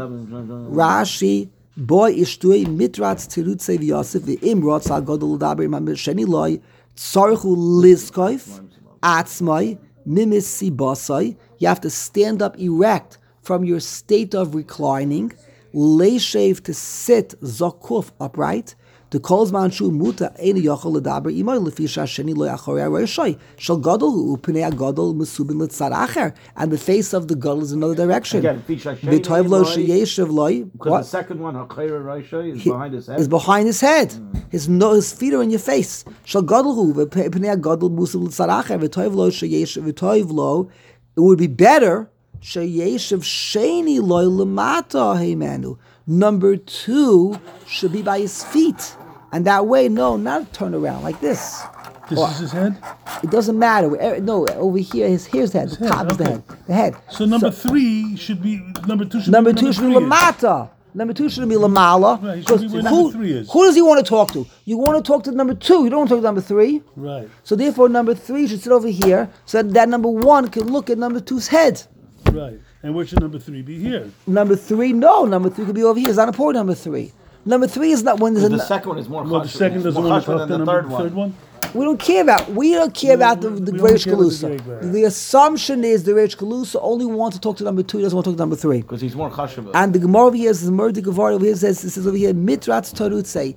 Rashi, boy ishtui mitratz tirutze v'yosef v'im rotz ha'godol l'daber imam sheni loy tzarchu lizkoif atzmai mimis sibasai. You have to stand up erect from your state of reclining. Leishev, to sit, zakuf, upright. To calls manshu muta eni yachol ledaber imay lefisha sheni lo yachorei aroshai shal gadol upnei gadol musubin letzad acher, and the face of the gadol is another direction. Again, v'toiv lo sheyeshev loy. Because the second one hachorei aroshai is behind his head. Is behind his head. Mm. His no, his feet are in your face. Shal gadol hu v'pnei gadol musubin letzad acher v'toiv lo sheyeshev v'toiv lo. It would be better sheyeshev sheni loy lemata heimenu. Number two should be by his feet. And that way, no, not turn around like this. This or, is his head? It doesn't matter. No, over here, his here's the head. His the top head, is okay. the head. The head. So number so, three should be, number two should number be two should be lamata. Number two should be lamala. Right, should be where who, number three is. Who does he want to talk to? You want to talk to number two. You don't want to talk to number three. Right. So therefore, number three should sit over here so that, that number one can look at number two's head. Right. And where should number three be here? Number three, no. Number three could be over here. It's not important, number three. Number three is not when there's the a... The second one is more well, the second doesn't want to talk to the third one. third one? We don't care about... We don't care no, about the, the Reish Galusa. The, the assumption is the Reish Galusa only wants to talk to number two. He doesn't want to talk to number three. Because he's more chashuv. And the Gemara over here says, the Murdik Gavar over here says, this is over here, mitratz tarutze,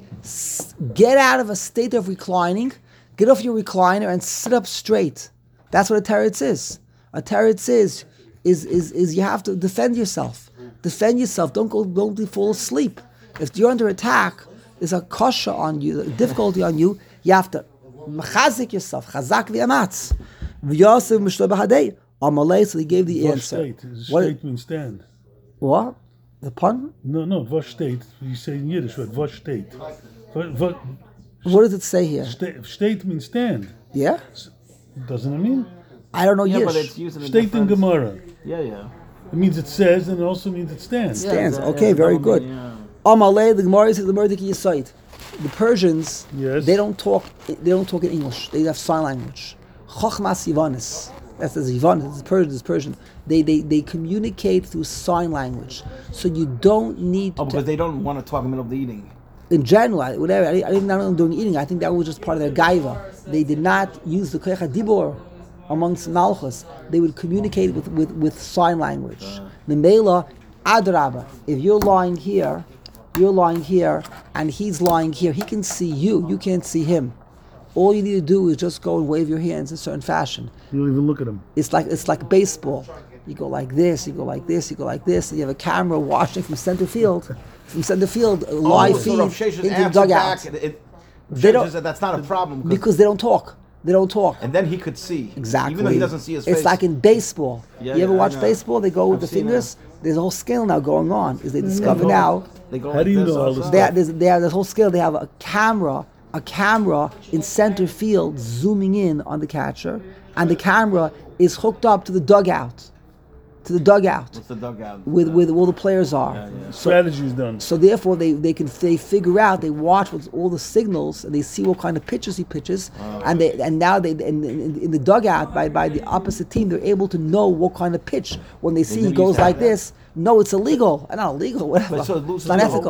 get out of a state of reclining, get off your recliner and sit up straight. That's what a teretz is. A teretz is, is, is, is you have to defend yourself. Defend yourself. Don't go, don't fall asleep. If you're under attack, there's a kasha on you, a difficulty on you, you have to mechazik yourself. Chazak v'yamatz. V'yosef m'shlo b'hadei. Amalei, so he gave the Vosh answer. State. State means stand. What? The pun? No, no, Vosh state. You say in Yiddish, right? Vosh state. What does it say here? State, state means stand. Yeah? Doesn't it mean? I don't know yeah, Yiddish. But it's used in state in Gemara. Yeah, yeah. It means it says, and it also means it stands. It stands. Yeah, okay, yeah, very yeah, good. Yeah. Amalei, the Gemara says the Murdik Yisait. The Persians, yes. they don't talk. They don't talk in English. They have sign language. Chochmas Yivanis. That's the Yivanis. It's Persian. It's Persian. They, they they communicate through sign language. So you don't need. Oh, because to, they don't want to talk in the middle of the eating. In general, whatever. I, I didn't know during eating. I think that was just part of their gaiva. They did not use the koyach dibor amongst malchus. They would communicate with with, with sign language. The mela adraba. If you're lying here. You're lying here, and he's lying here. He can see you. You can't see him. All you need to do is just go and wave your hands in a certain fashion. You don't even look at him. It's like it's like baseball. You go like this. You go like this. You go like this. And you have a camera watching from center field, from center field, uh, live oh, feed so into the dugout. It, it, they don't, said that's not a problem because they don't talk. They don't talk. And then he could see. Exactly. Even though he doesn't see his face. It's like in baseball. Yeah, you ever yeah, watch baseball? They go with I've the fingers. That. There's a whole scale now going on. Is they discover now. They go How like do you this know all this? They have, they have this whole scale. They have a camera, a camera in center field zooming in on the catcher, and the camera is hooked up to the dugout, to the dugout. What's the dugout? With with all the players are. Yeah, yeah. So, Strategy's done. So therefore, they, they can they figure out. They watch what's all the signals, and they see what kind of pitches he pitches, oh, and they and now they in, in, in the dugout by, by the opposite team, they're able to know what kind of pitch when they see They he goes like that. this. No, it's illegal. Not illegal. Whatever. But so it it's not ethical.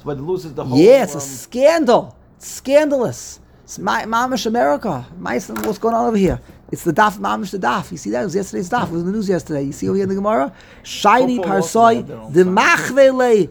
but it loses the whole. Yeah, it's a um, scandal. It's scandalous. It's my Mamish America. My what's going on over here? It's the daf Mamish the daf. You see that? It was yesterday's daf. It was in the news yesterday. You see over here in the Gemara? Shiny Football parsoi also had their own the song. machvele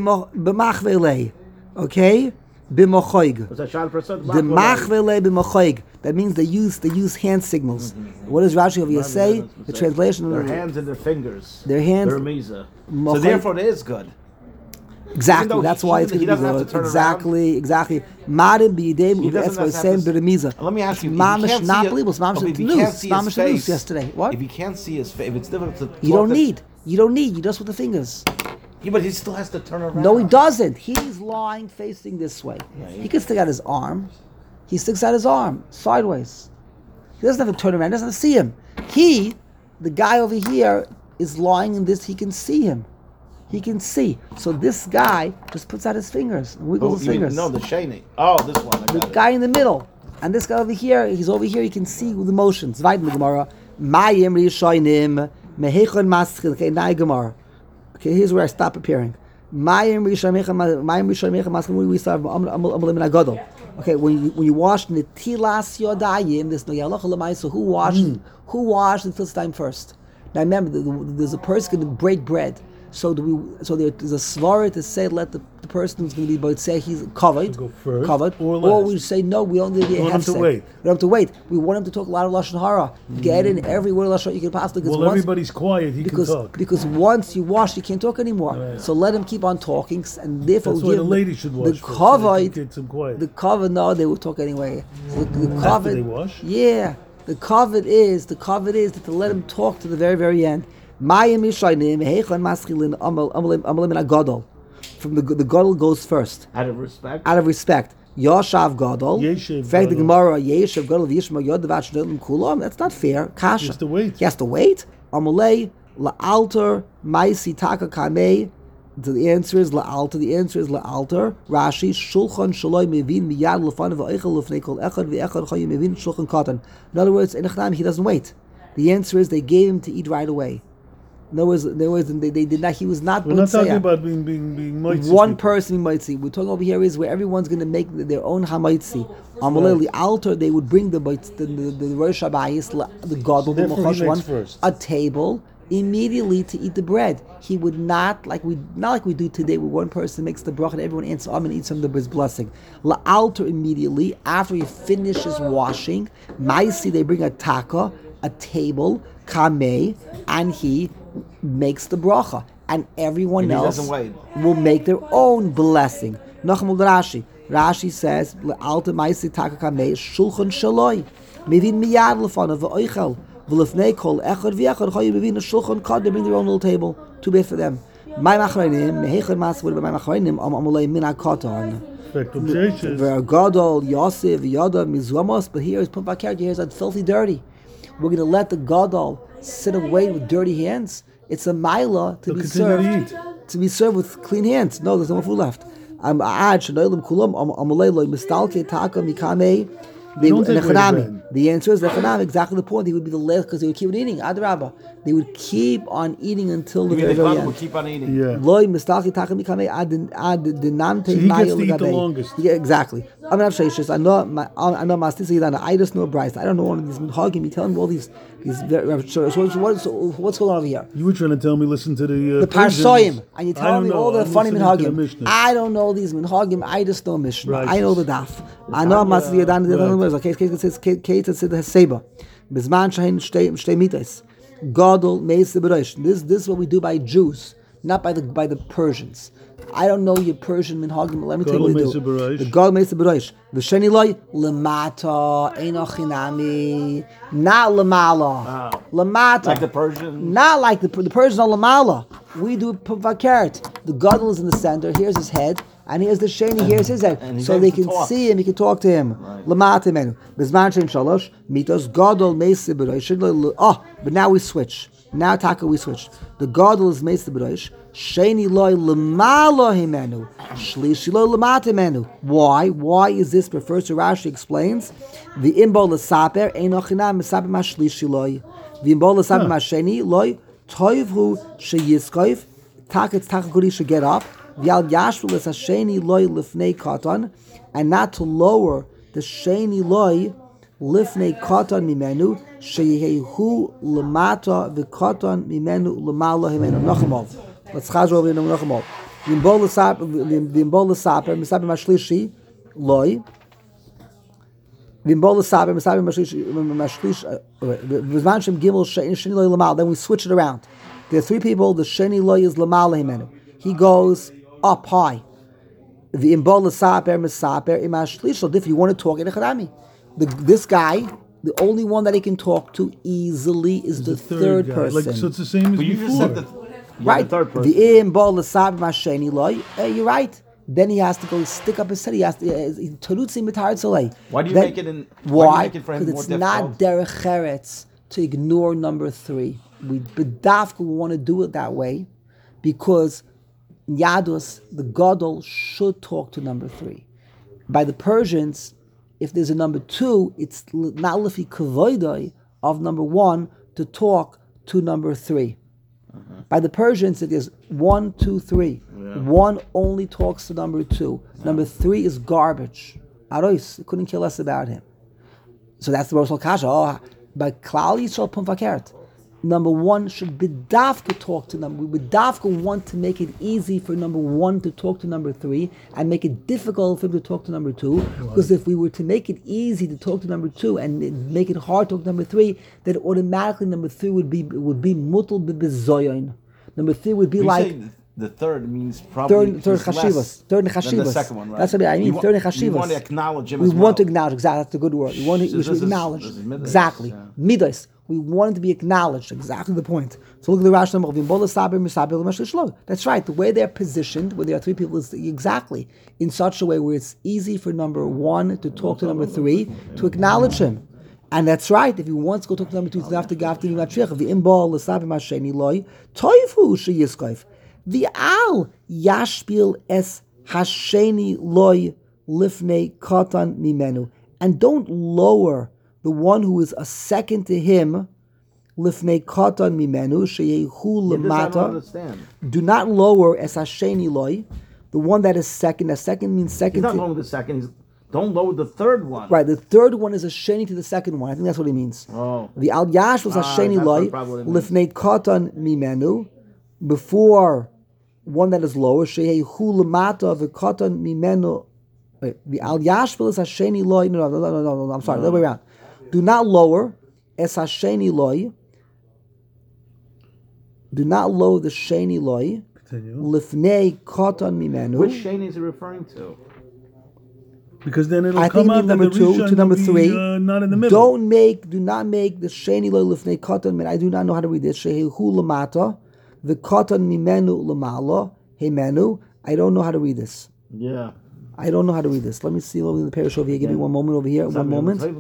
b'machvele. Okay, b'mochoig. Was that shot percent? The machvele b'mochoig. That means they use they use hand signals. What does Rashi over here say? The translation. Their hands and their fingers. Their hands. Their miza. So Mochoig. therefore, it is good. Exactly. though That's he- why it's he going to be doesn't have good. to turn Exactly. Exactly. Marim b'yidei He doesn't that's why have it's to saying have to- b'remiza. Let me ask you. if you Mamish can't see not it- believable. It's mamish okay, if the you news. can't It's see his mamish the news face- yesterday. What? If you can't see his face, if it's difficult to You talk don't to- need. You don't need. You just with the fingers. Yeah, but he still has to turn around. No, he doesn't. He's lying facing this way. Right. He can stick out his arm. He sticks out his arm sideways. He doesn't have to turn around. He doesn't have to see him. He, the guy over here, is lying in this. He can see him. He can see. So this guy just puts out his fingers and wiggles Oh, his you mean- fingers. no, the shiny. Oh, this one. I The got it. guy in the middle. And this guy over here, he's over here, he can see with the motions. Right in the Gemara. Mayim rishonim mehechon maschil. Okay, now Gemara. Okay, here's where I stop preparing. Mayim rishonim mayim rishonim maschil. We start amalim and agadol. Okay, when you when you wash the tilas yodayim, this no yaloch lemaisa. Who washed? Who washed the first time first? Now remember, the, the, there's a person going to break bread. So do we? So there's a svara to say let the, the person who's going to be both say he's covered, Go first covered, or or last. we say no. We only We want him to hefsek. wait. We don't have to wait. We want him to talk a lot of lashon hara. Get in every word of lashon you can possibly. Because Well, once, everybody's quiet. He because can talk. because once you wash, you can't talk anymore. Right. So let him keep on talking, and therefore That's we why give the lady should the wash first, so they covered. can get some quiet. The covered, no, they will talk anyway. The, the After covered, they wash? yeah. The covered is the covered is to let him talk to the very very end. Mayim yishaynim heichon maschilin amal amalim amalim and agadol. From the the gadol goes first Out of respect. out of respect. Yoshav gadol. Yeshiv In fact, the gadol. Gemara yeshiv gadol v'yishma yod v'achnelim kulam. That's not fair. Kasha. He has to wait. He has to wait. Amalei la'alter ma'isi taka kamei. The answer is la'alter. The answer is la'alter. Rashi shulchan shaloi mevin miyad lefanav v'eichel lefnei kol echad v'echad chayim mevin shulchan katan. In other words, in Echnam he doesn't wait. The answer is they gave him to eat right away. In other words, in other words they, they did not. He was not. We're not talking Botzea. about being being being mitzi One people. person mitzi. We're talking over here is where everyone's going to make their own hamaitzi. Amalei the altar, they would bring the mitzi- the the, the Rosh Hashanah, the God, the therefore he Mochash makes one, first. a table immediately to eat the bread. He would not like we not like we do today, where one person makes the bracha and everyone answers Amen and eats some of his blessing. La altar immediately after he finishes washing. Maisi they bring a taka, a table, kameh, and he makes the bracha, and everyone And he else doesn't wait. will make their own blessing. Nachmul Rashi. Rashi says, "Alta ma'isi taka kamei shulchan shaloi mivin miyad lefanav v'oichel v'lefnei kol echad v'echad chayim mivin a shulchan kad." They bring their own little table. Too bad for them. My machreinim mehechad mas what about my machreinim am amolei min hakatan. Effective judges. V'gadol Yosef v'yada mizumos. But here is put back here. Here's that filthy dirty. We're going to let the gadol sit and wait with dirty hands. It's a maila to They'll be continue served to to be served with clean hands. No, there's no food left. Um, ad shenoilim kulam amalei loy mistalke taka mikame. They don't would- take away nechanami. bread. The answer is nechanami. Exactly the point. He would be the last because they would keep on eating. Adrabah. They would keep on eating until the You mean very, the very God will end. keep on eating. Yeah. Loy mistalke taka mikame ad ad dinamte. So he gets to eat the longest. Yeah, exactly. I'm not sure. I know my I know Mastisa Yidana. I just know Bryce. I don't know one of these minhagim. You telling me all these these. very- So, so, so, what, so what's going on over here? You were trying to tell me listen to the uh, The Persians. Parsoim, and you're I telling don't me know. all the I'm funny listening to the minhagim. Mishnah. I don't know these minhagim. I just know Mishnah. Right. I know the daf. I know Mastisa Yidana. The other words. Okay, Kate says Kate said the Seba. Bizman shahin shtei shtei mitas. Gadol meis bereish. This this is what we do by Jews, not by the by the Persians. I don't know your Persian minhagim. Let me tell you what Gadol they meis do. bereish. The Gadol meis bereish. The sheni loy lemata eino chinami. Not lamala. Wow. Lamata. Like the Persian. Not like the the Persian on lamala. We do pavakert. The Gadol is in the center. Here's his head. And here's the sheni, here's his head. And he's So able they to can talk. see him, he can talk to him. Lamata menu. Bizman shein shalosh. Mitos Gadol meis bereish. Oh, but now we switch. Now taka we switch. The Gadol is meis bereish. Sheni loy lemala himenu. Shlishi loy lamata menu. Why? Why is this? Refers to Rashi explains. The imbol lesaper eino chinam mesaper ma shlishi loy. The imbol lesaper ma sheni loy toivhu sheyiskoif. Taka it's taka guri should get up. V'al yashvul es hasheni loy lifnei katan, and not to lower the sheni loy lifnei katan mimenu sheyehu lemata v'katan mimenu lemala himenu. Nachamol. Let's chazor over in Nachamol. V'imbol l'saper v'imbol l'saper misaper mashlishi loy. Then we switch it around. There are three people. The sheni loy is lamala himenu. He goes up high. The imbol saper misaper imashlish. If you want to talk in a charami, this guy, the only one that he can talk to easily is the, the third, third person. Like, so it's the same as but you before. Just said the, right. The third person. The imbol saper masheni loy. You're right. Then he has to go stick up his head. He has to. Terutzi mitar tzolei. Why do you then, make it in? Why? Because it's not derech cheretz to ignore number three. We bedavka want to do it that way because Yadus, the Gadol, should talk to number three. By the Persians, if there's a number two, it's not lefi kavoidai of number one to talk to number three. Uh-huh. By the Persians, it is one, two, three. Yeah. One only talks to number two. Yeah. Number three is garbage. Arois, couldn't care less about him. So that's the Rosh Kasha. Oh, but Klal Yisrael Pum Fakert. Number one should bedavka talk to number. We bedavka want to make it easy for number one to talk to number three and make it difficult for him to talk to number two. Because if we were to make it easy to talk to number two and make it hard to talk to number three, then automatically number three would be would be mutal b'bezoyon. Number three would be we like. The third means probably third, third chashivas. Third chashivas. The second one, right? That's what I mean. Want, third chashivas. We want to acknowledge him We as well. want to acknowledge. Exactly. That's a good word. We want to, so we should acknowledge. Is, is exactly. Yeah. Midas. We want it to be acknowledged. Exactly the point. So look at the Rashi. That's right. The way they're positioned, when there are three people, is exactly in such a way where it's easy for number one to talk to number three, to acknowledge him. And that's right. If you want to go talk to number two, you have to go after Matriach. The imbal l'saber masheni loy toifu sheyiskoif. The al yashpil es hasheni loy lifnei katan mimenu, and don't lower the one who is a second to him lifnei katan mimenu sheyehu lemata. Do not lower es hasheni loy, the one that is second. A second means second. He's not to, lowering the second. He's, don't lower the third one. Right, the third one is a sheni to the second one. I think that's what he means. Oh, the al yash was a ah, sheni loy lifnei katan mimenu, before one that is lower, shehehu lemata v'katan mimenu. The al yashpil is hasheni loy. No, no, no, no, no, no. I'm sorry. No. The other way around. Do not lower es hasheni loy. Do not lower the sheni loy. Lifnei katan mimenu. Which sheni is he referring to? Because then it'll I come think out number that the two to number be, three. Uh, not in the middle. Don't make. Do not make the sheni loy lifnei katan. I do not know how to read this. Shehehu lemata. The katan mimenu lemala himenu. I don't know how to read this. Yeah. I don't know how to read this. Let me see over in the parish over here. Give yeah. me one moment over here. One moment. Let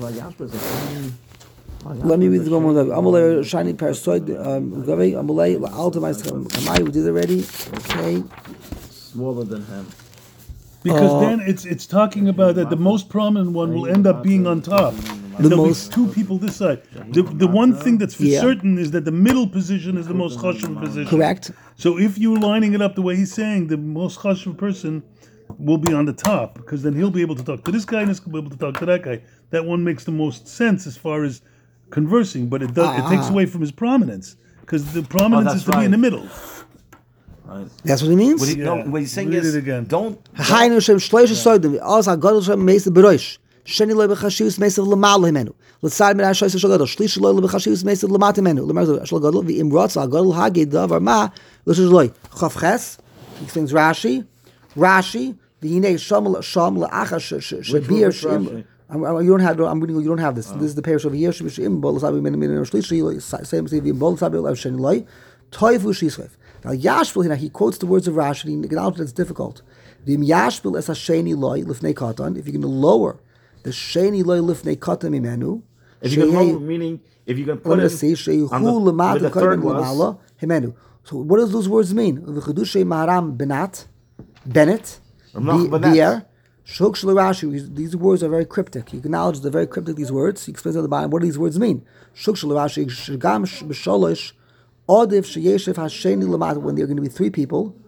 me read the one moment. Amulay shiny parasoid. Gavei amulay altamais kamai. We did it already. Okay. Smaller than him. Because uh, then it's it's talking about that the most prominent one will end up being on top. And the there'll most, be two people this side. The, the one thing that's for yeah. certain is that the middle position is the most chashuv position. Correct. So if you're lining it up the way he's saying, the most chashuv person will be on the top, because then he'll be able to talk to this guy and he'll be able to talk to that guy. That one makes the most sense as far as conversing, but it does ah. it takes away from his prominence, because the prominence oh, is to right. be in the middle. Right. That's what he means? What, he, yeah. no, what he's saying Read is, it again. don't... Hainu shem shloisha soidim, also gadol shem meisa beroish, sheni loy b'chashivus meisa l'mal himenu, l'tzad min ha'shoysa shel gadol, shlish loy b'chashivus meisa l'mat himenu, l'mar shel gadol, v'im rotza gadol hagei davar ma, l'shish loy. Chav ches, he explains Rashi, Rashi, v'hinei sham sham la'acha shebir shim. You don't have. I'm reading. You don't have this. Oh. This is the parish over here. Shim bol sabi min min shlish. Same say v'im bol sabi l'av sheni loy, toivu shislev. Now Yashpil, he quotes the words of Rashi, and acknowledges that it's difficult. The Yashpil es hasheni loy lifnei katan. If you're going to lower the sheni loy lifnei katan mimenu, if you can lower, meaning if you can put it on the, with the third was, himenu. So what does those words mean? V'chadushay maharam benat, Bennett, Bier, shok shel Rashi. These words are very cryptic. He acknowledges they're very cryptic. These words. He explains at the bottom what do these words mean. Shok shel Rashi shagam b'sholosh. When there are going to be three people,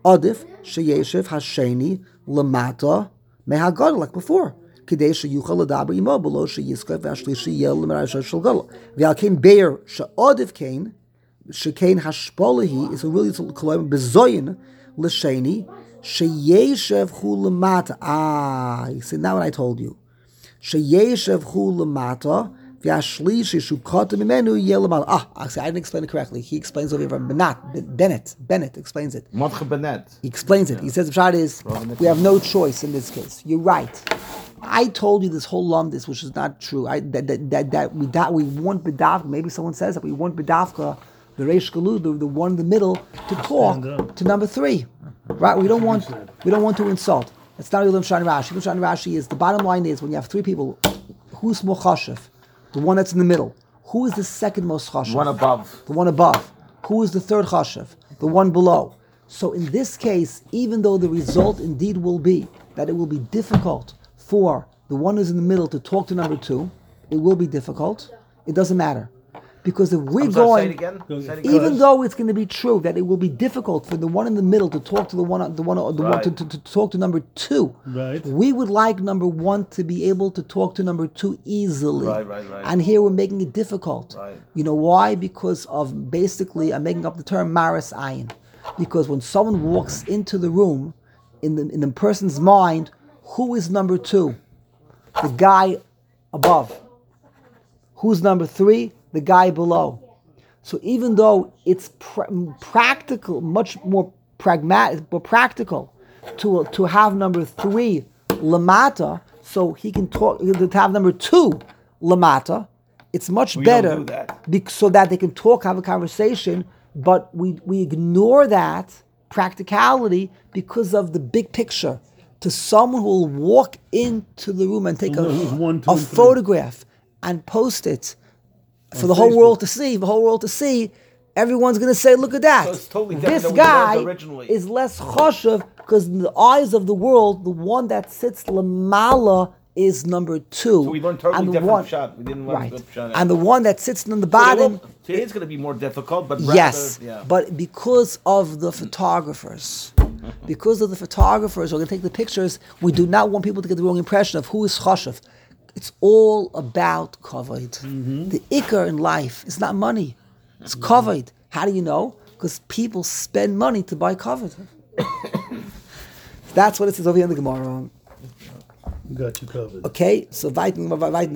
Adif sheyeshev hasheni lamata mehagadol, like before. Kidei sheyuchal adaber imo below sheyiskav v'ashlishi yel l'merayshah shel gadol. V'alkein beir she'adif kain shekain hashpolahi is a really koloim bezoyin l'sheni sheyeshev hu lamata. Ah, you see now what I told you. Sheyeshev hu lamata. Ah, I didn't explain it correctly. He explains over here from Benat, Bennett. Bennett explains it. Mordechai Bennett. He explains it. He says the shot is we have no choice in this case. You're right. I told you this whole lumdis, which is not true. I that that that, that we that we want bedavka. Maybe someone says that we want bedavka, the reish galu, the, the one in the middle, to talk to number three. Right? We don't want we don't want to insult. It's not Ulam Shani Rashi. Ulam Shani Rashi is the bottom line is when you have three people, who's more chashiv? The one that's in the middle. Who is the second most chashiv? One above. The one above. Who is the third chashiv? The one below. So in this case, even though the result indeed will be that it will be difficult for the one who's in the middle to talk to number two, it will be difficult. It doesn't matter. Because if we're I'm sorry, going, say it again. Say it again. even though it's going to be true that it will be difficult for the one in the middle to talk to the one, the one, the Right. one to, to, to talk to number two, Right. we would like number one to be able to talk to number two easily. Right, right, right. And here we're making it difficult. Right. You know why? Because of basically, I'm making up the term maris ayin. Because when someone walks into the room, in the in the person's mind, who is number two? The guy above. Who's number three? The guy below. So even though it's pr- practical, much more pragmatic, but practical, to to have number three lamata, so he can talk to have number two lamata, it's much We better don't do that. bec- so that they can talk, have a conversation. But we we ignore that practicality because of the big picture. To someone who will walk into the room and take a, Who's one, two, a and three. photograph and post it for the whole Facebook. world to see, the whole world to see, everyone's going to say, look at that. So it's totally different This than what we guy learned originally. is less choshev because in the eyes of the world, the one that sits lamala is number two. So we learned totally and the different one, pshat. We didn't learn right. good pshat. And the one that sits on the So bottom, it will- Today it's going to be more difficult, but rather, yes, yeah. but because of the photographers, because of the photographers who are going to take the pictures, we do not want people to get the wrong impression of who is choshev. It's all about kavod. Mm-hmm. The ikar in life is not money; it's kavod. How do you know? Because people spend money to buy kavod. That's what it says over here in the Gemara. Got you covered. Okay, so weiten, weiten,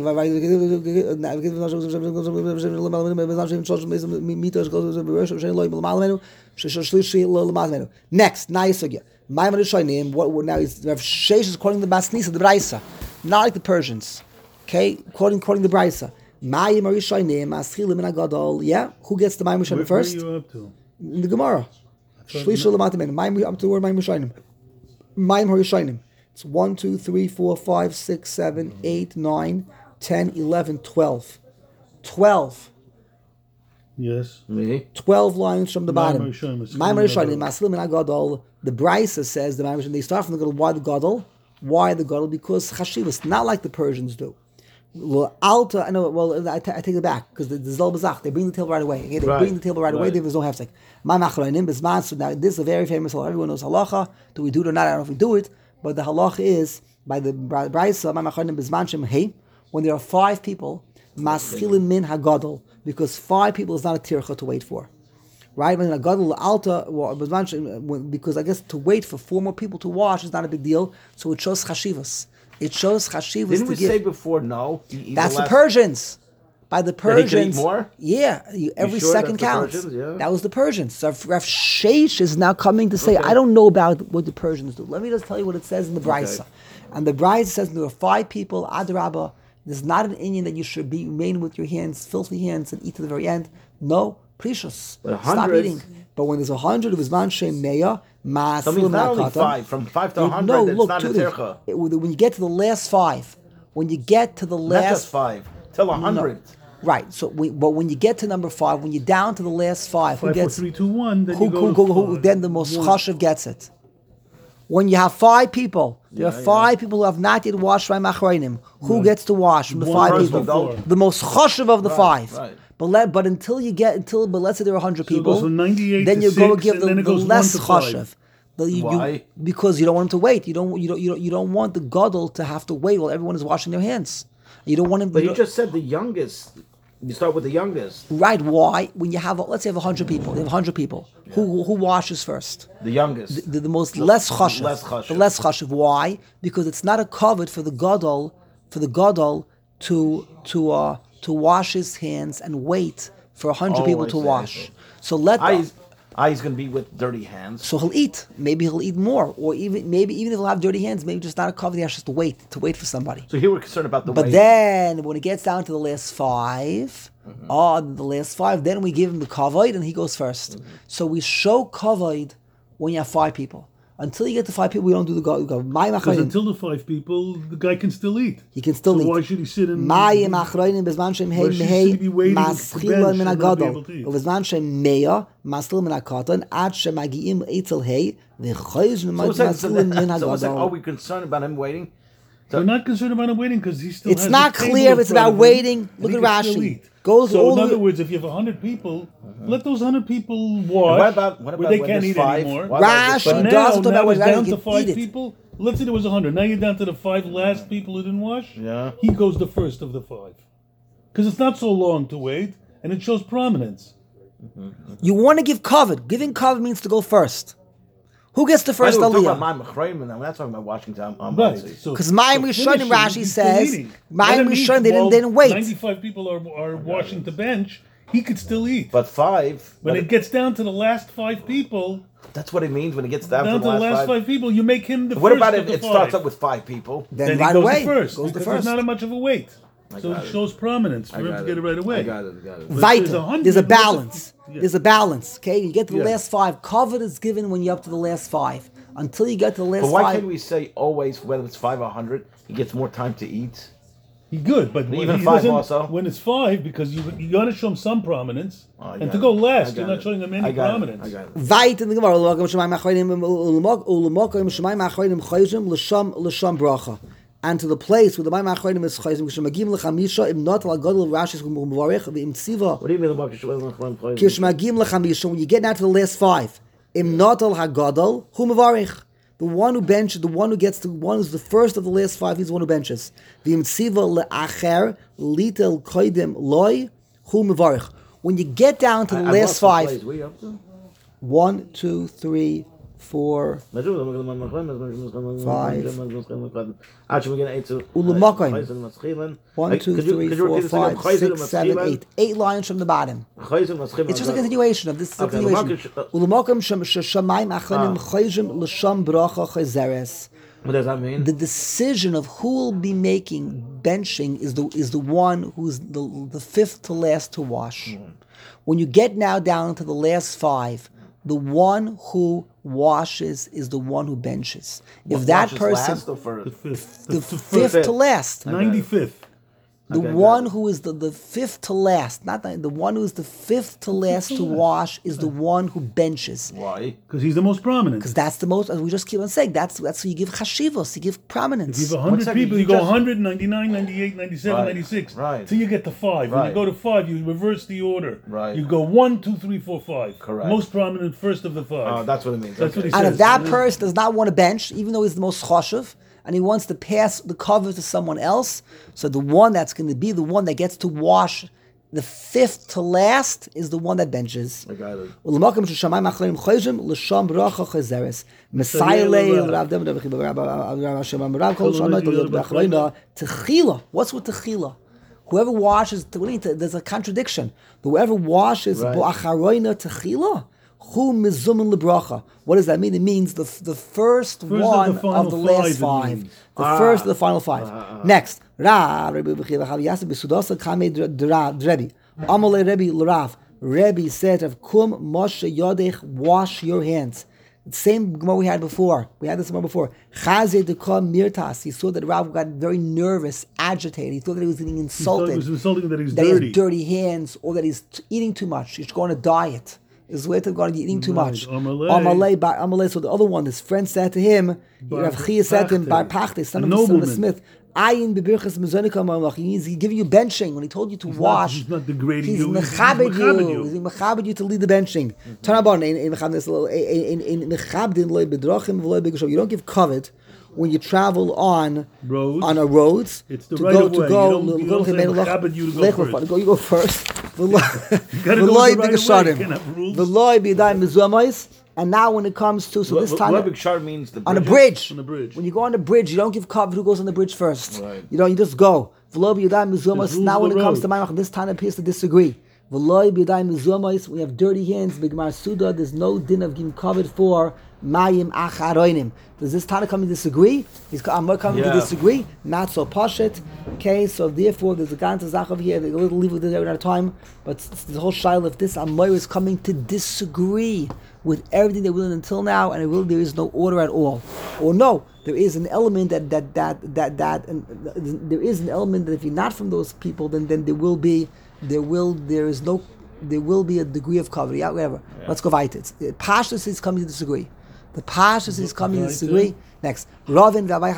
weiten. Next, Naisugya. Maimon Rishonim, what now is Rav Sheish is quoting the Basnisa, the Braisa, not like the Persians. Okay, quoting quoting the Braisa. Mayim Rishonim, Aschilim and Agadol. Yeah, who gets the Maimon Where, Rishonim where are first? you up to? In the Gemara. Shlish Lamatim. Maimon up to the word Maimon Rishonim. Maimon Rishonim. It's one, two, three, four, five, six, seven, eight, nine, ten, eleven, twelve. Twelve. Yes. Me? Twelve lines from the bottom. Maimon Rishonim, Aschilim Maimon and Rishonim, Agadol. Aschilim and Agadol. The Brisa says the Maimon Rishonim, they start from the Gadol. Why the Gadol? Why the Gadol? Because Chashivas, not like the Persians do. Well, Alta, I know, well, I, t- I take it back, because the, the Zel Bazach, they bring the table right away. Okay, they Right, bring the table right, away, right. there's no hefsek. Ma Machronim, Bizman, so now this is a very famous halacha. Everyone knows halacha. Do we do it or not? I don't know if we do it, but the halacha is, by the Brisa, Ma Machronim, Bizman, Shem, Hey, when there are five people, Maschilin min hagadol, because five people is not a tircha to wait for. Right? When a gadol alta, well, because I guess to wait for four more people to wash is not a big deal, so it shows chashivas. It shows chashivas Didn't to we give. say before, no? He- he's That's the last- Persians. By the he could eat Persians. more? Yeah, you, every sure second that's the counts. Persians? Yeah. That was the Persians. So Rav Sheish is now coming to say, Okay. I don't know about what the Persians do. Let me just tell you what it says in the Brisa. Okay. And the Brisa says there are five people, Adrabah. There's not an Indian that you should be remain with your hands, filthy hands, and eat to the very end. No, precious. But a Stop hundred- eating. But when there's a hundred of Isman Shem Meya, Ma'asil So it means not only Ma'akatan, five. From five to you- a hundred, no, it's look, not a to the- tircha. it- when you get to the last five, when you get to the Not last just five. Till a hundred. Right. So, we, but when you get to number five, when you're down to the last five, who Five, four, gets? three, two, one. Then who, you go who, to who, who- five. then the most One. chashiv gets it. When you have five people, there Yeah, are five people who have not yet washed by machrayim. Who gets to wash from the One five person people? adult. The most chashiv of the five. right. But let, but until you get until but let's say there are hundred So it people, goes from ninety-eight then to you go six, give and the, then it the goes one less to five. chashiv. The, you, Why? You, because you don't want him to wait. You don't. You don't. You don't. You don't want the gadol to have to wait while everyone is washing their hands. You don't want him. But you you just said the youngest. You start with the youngest. Right? Why? When you have, let's say, you have a hundred people. You have a hundred people. Yeah. Who who washes first? The youngest. The, the, the most the, less chashuv. Less chashuv. The less chashuv. Why? Because it's not a covet for the gadol for the gadol to to uh, to wash his hands and wait for a hundred Oh, people I to see, wash. So let I, the, I he's going to be with dirty hands. So he'll eat. Maybe he'll eat more, or even maybe even if he'll have dirty hands, maybe just not a cover. He has just to wait to wait for somebody. So here we're concerned about the. But weight. then when it gets down to the last five, mm-hmm. oh, the last five, then we give him the kavod and he goes first. Mm-hmm. So we show kavod when you have five people. Until you get to five people, we don't do the go. go. Because until the five people, the guy can still eat. He can still so eat. Why should he sit in? Why should he be waiting to bench and not be able to eat? ובזמן שהם מאה, מסתיל מן הקטן, עד שמגיעים אצל ה' וחוזרים מסתילים מן הגדול. So are we concerned about him waiting? So we're not concerned about him waiting because he still. It's has not the clear if it's about waiting. Look at Rashi. Goes so all in the other way. words, if you have a hundred people, mm-hmm. let those hundred people wash. What about, what about where they can't eat five? anymore? Rashi but now, doesn't talk now about it's whether down you to can five eat it. people. Let's say there was a hundred. Now you're down to the five last people who didn't wash. Yeah. He goes the first of the five because it's not so long to wait, and it shows prominence. Mm-hmm. You want to give cover. Giving cover means to go first. Who gets the first aliyah? We're talking about Ma'im We're not talking about Washington. Um, right. Because Ma'im Rishonim, Rashi says, Ma'im Rishonim, they didn't, they didn't wait. ninety-five people are, are washing the bench. He could still eat. But five. When but it gets down to the last five people. That's what it means when it gets down, down to the last, the last five. five people. You make him the what first. What about if it five. starts up with five people? Then, then right he goes away. the first. Goes the because first. there's not much of a wait. I So it, it shows prominence for him to get it right away. I got it, I got it. Vital. There's, there's a balance. Yeah. There's a balance. Okay, you get to the yeah. last five. Cover is given when you're up to the last five. Until you get to the last but why five. can't we say always, whether it's five or hundred, he gets more time to eat? He good, but even he five also. When it's five, because you you got to show him some prominence, oh, and to go last, you're not it. showing him any I got prominence. It. I got it. Vayt in the Gemara, and to the place where the Ma'im Achronim is chayzim, k'shemagim l'chamisha, im not al gadol Rashi's mevarich, v'im tziva. What do you mean about k'shemagim l'chamisha? When you get down to the last five, im not al hagadol hu mevarich. The one who benches, the one who gets to, one who's the first of the last five, he's the one who benches. V'im tziva le'acher litel koydem loy hu mevarich. When you get down to the I, last I five, we up to? one, two, three, four, five. One, two, three, four, five, six, seven, eight. Eight lines from the bottom. It's just a continuation of this Okay, continuation. What does that mean? The decision of who will be making benching is the is the one who's the the fifth to last to wash. Mm. When you get now down to the last five, the one who washes is the one who benches. If what, that person, last or first? The fifth, the, the, fifth, fifth, fifth to last, ninety-fifth. the okay, one who is the, the fifth to last, not the, the one who is the fifth to last to wash is the one who benches. Why? Because he's the most prominent. Because that's the most, as we just keep on saying, that's that's who you give chashivos, you give prominence. If you have one hundred people, you, you go one hundred, ninety-nine, ninety-eight, ninety-seven, right, ninety-six. Right. Till you get to five. Right. When you go to five, you reverse the order. Right. You go one, two, three, four, five. Correct. Most prominent first of the five. Oh, that's what it means. That's okay. what he And says. if that person does not want to bench, even though he's the most chashuv, and he wants to pass the cover to someone else, so the one that's going to be the one that gets to wash the fifth to last is the one that benches. I got it. What's with techila? Whoever washes, there's a contradiction. Whoever washes bo'acharoina techila, who mizumin lebracha. What does that mean? It means the the first, first one of the, of the last five. five. The Ah. first of the final five. Ah, ah. Next. Ra Rebbe Amalei Rebbe L'Rav. Rebbe said of Kum Moshe Yodech, wash your hands. The same Gemara we had before. We had this Gemara before. Chazeh Dekam Mirtas. He saw that Rav got very nervous, agitated. He thought that he was getting insulted. He was insulting that he's that dirty. he has dirty hands, or that he's t- eating too much. He's going to diet. His way to going to eating too Right. much. Amalei. Amalei, Bar Amalei. So the other one, his friend said to him, Bar Rav Chia said to him, Bar Pachte. Pachte, son A of, son of a nobleman. smith, Ayin bebirchas mezonika malach. He's giving you benching when he told you to He's wash. Not, he's not degrading He's you. mechabed he's you. mechabed you. He's mechabed you to lead the benching. Tanabon in in mechabed in in mechabdin loy bedrachim v'loy begashov. You don't give covet when you travel on roads. on a roads. It's the to right go of to way. go. You don't, you don't say mechabed you to go first. Go, you go first. You gotta go the right way. You can't have rules. V'loy b'yadayim mezumais. And now when it comes to, so this time, Shar means the on a bridge. On the bridge. When you go on the bridge, you don't give cover who goes on the bridge first. Right. You don't, you just go. V'lo b'yadayim mezumais. Now when it comes to Maimach, this time it appears to disagree. V'lo b'yadayim mezumais. We have dirty hands, b'gemar suda. There's no din of giving covered for mayim acharoinim. Does this Tana coming to disagree? He's I'm coming yeah. to disagree. Not so pashet. Okay, so therefore there's a ganze Zachav here. They will leave with it every time. But the whole shaila of this Amor is coming to disagree with everything they will until now, and it will, there is no order at all. Or no, there is an element that that that that that and there is an element that if you're not from those people, then then there will be there will there is no there will be a degree of cover. Yeah, whatever. Yeah. Let's go weiter. Pashtus is coming to disagree. The Pashtus is coming to disagree. Next, Ravin, going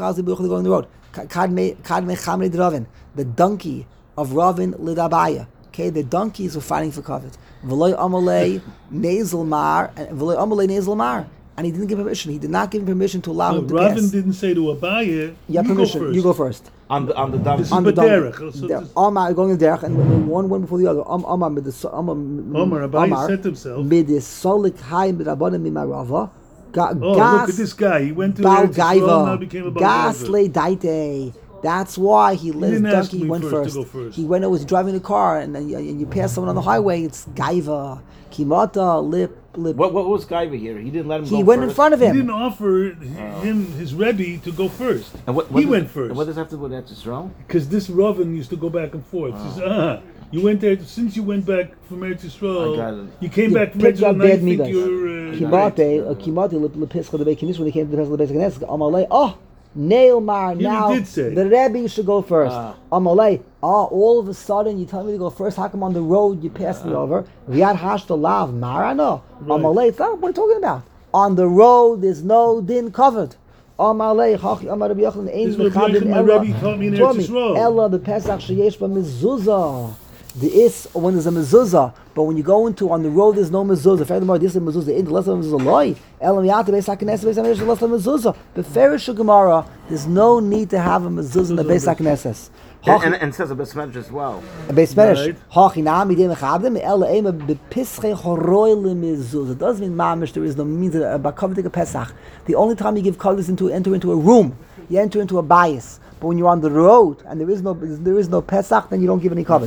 the road. Kadme Kadme Chamre Ravin, the donkey of Ravin Lidabaya. Okay, the donkeys were fighting for covet. V'loy amalei nasal mar, v'loy amalei nasal mar, and he didn't give permission. He did not give him permission to allow no, him to Ravin pass. didn't say to Abaye, Yeah, you permission. go first. You go first. On the on the donkey. This on is the B'derech. donkey. So Der- Omar going in the derech, and one went before the other. Om- Omar with the Omar. Omar, Abaye said to himself, Mid the solik high with Rabbanim mimarava. oh, look at this guy. He went to Bal Eretz Yisrael, now Gaiva. became a Bal Gas Gaiva. lay daite. That's why he let his didn't ask donkey me went first first. to go first. He went. Was driving a car, and then you, and you pass someone on the highway. It's Gaiva. Kimata lip lip. What what was Gaiva here? He didn't let him. He go went first. in front of He him. didn't offer him, his Rebbe, to go first. And what, what he does, went first. And what does that have to do with Eretz Yisrael? Because this Ravin used to go back and forth. He says, ah, you went there, since you went back from Eretz I got Yisrael, it. you came You back from picked Eretz up Yisrael, now bad you think midas. you're... Uh, Kimate, uh, Kimate lip lepischa the Bekinis when they came to the Pesach the Beis Knesset. Oh, nail mar. Here he Now did say. the Rebbe should go first. Ah. Amalei. Oh, all of a sudden you tell me to go first. How come on the road you passed me over? Riyad hash to lav marano. Amalei. It's not what are you talking about. On the road, there's no din covered. Amalei. Hachi Amar Rabbi Yochanan. This Ein is what mechabim my ella. Rebbe taught me in Taught Eretz me. Yisrael. Ella the Pesach sheyesh ba mezuzah. The is when there's a mezuzah, but when you go into on the road, there's no mezuzah. Furthermore, this is a mezuzah. In the less of mezuzah loy. Elam yata beis haKnesses beis haMikdash less of mezuzah. But Ferish Gemara, there's no need to have a mezuzah in the beis haKnesses. And, and, and it says a Besmedrish as well. A beis medrash. Right. Hachinam idem echabdim ela ema bepischei choroy lemezuzah. It doesn't mean mamish. There is no means of a Pesach. The only time you give colors into enter into a room, you enter into a bias. But when you're on the road and there is no there is no Pesach, then you don't give any cover.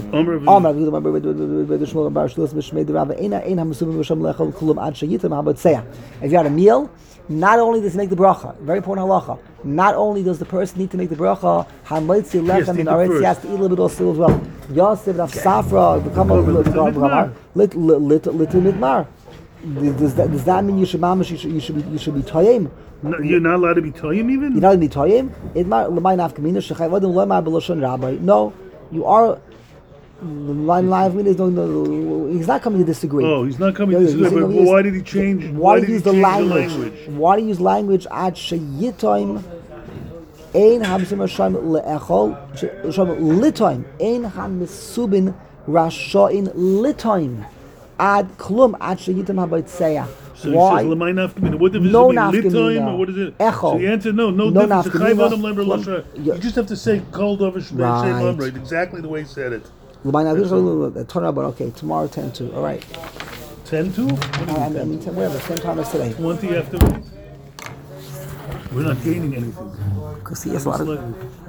If you had a meal, not only does it make the bracha, very important halacha. Not only does the person need to make the bracha, hamoitzi lechem in aretz, he has to eat a little bit of still as well. Yosef of safra become a little lit lit little midmar. Does that does that mean you should mamish you should you should be you should be toyim? No, you're not allowed to be toyim even? You're not allowed to be toyim? It might l'may nafkamina shechay vadim l'may b'lashon rabbi. No, you are. L'may nafkamina is no, no. He's not coming to disagree. Oh, he's not coming No, to he's disagree. But saying he why is- did he change? Why, do did you he use the change language? the language? Why do you use language ad sheyitoim? Ein hamsum rashayim le'echol rashayim litoim. Ein hamisubin rashayin litoim. Ad klum ad sheyitim habaytzeya. So Why? he says, "L'may nafkamina." What difference No does it make? nafkamina. Litoim, or what is it? Echo. So the answer, no, no, No difference. nafkamina. Chayv adam leber lashon. Yeah. You just have to say kol davar shebei shem Right. amrei, exactly the way he said it. L'may nafkamina. Turn about okay. Tomorrow ten to. All right. Ten to? What do you I mean mean, I mean, whatever. Same time as today. Twenty after. We're not gaining anything. Because he has a lot of. It's like-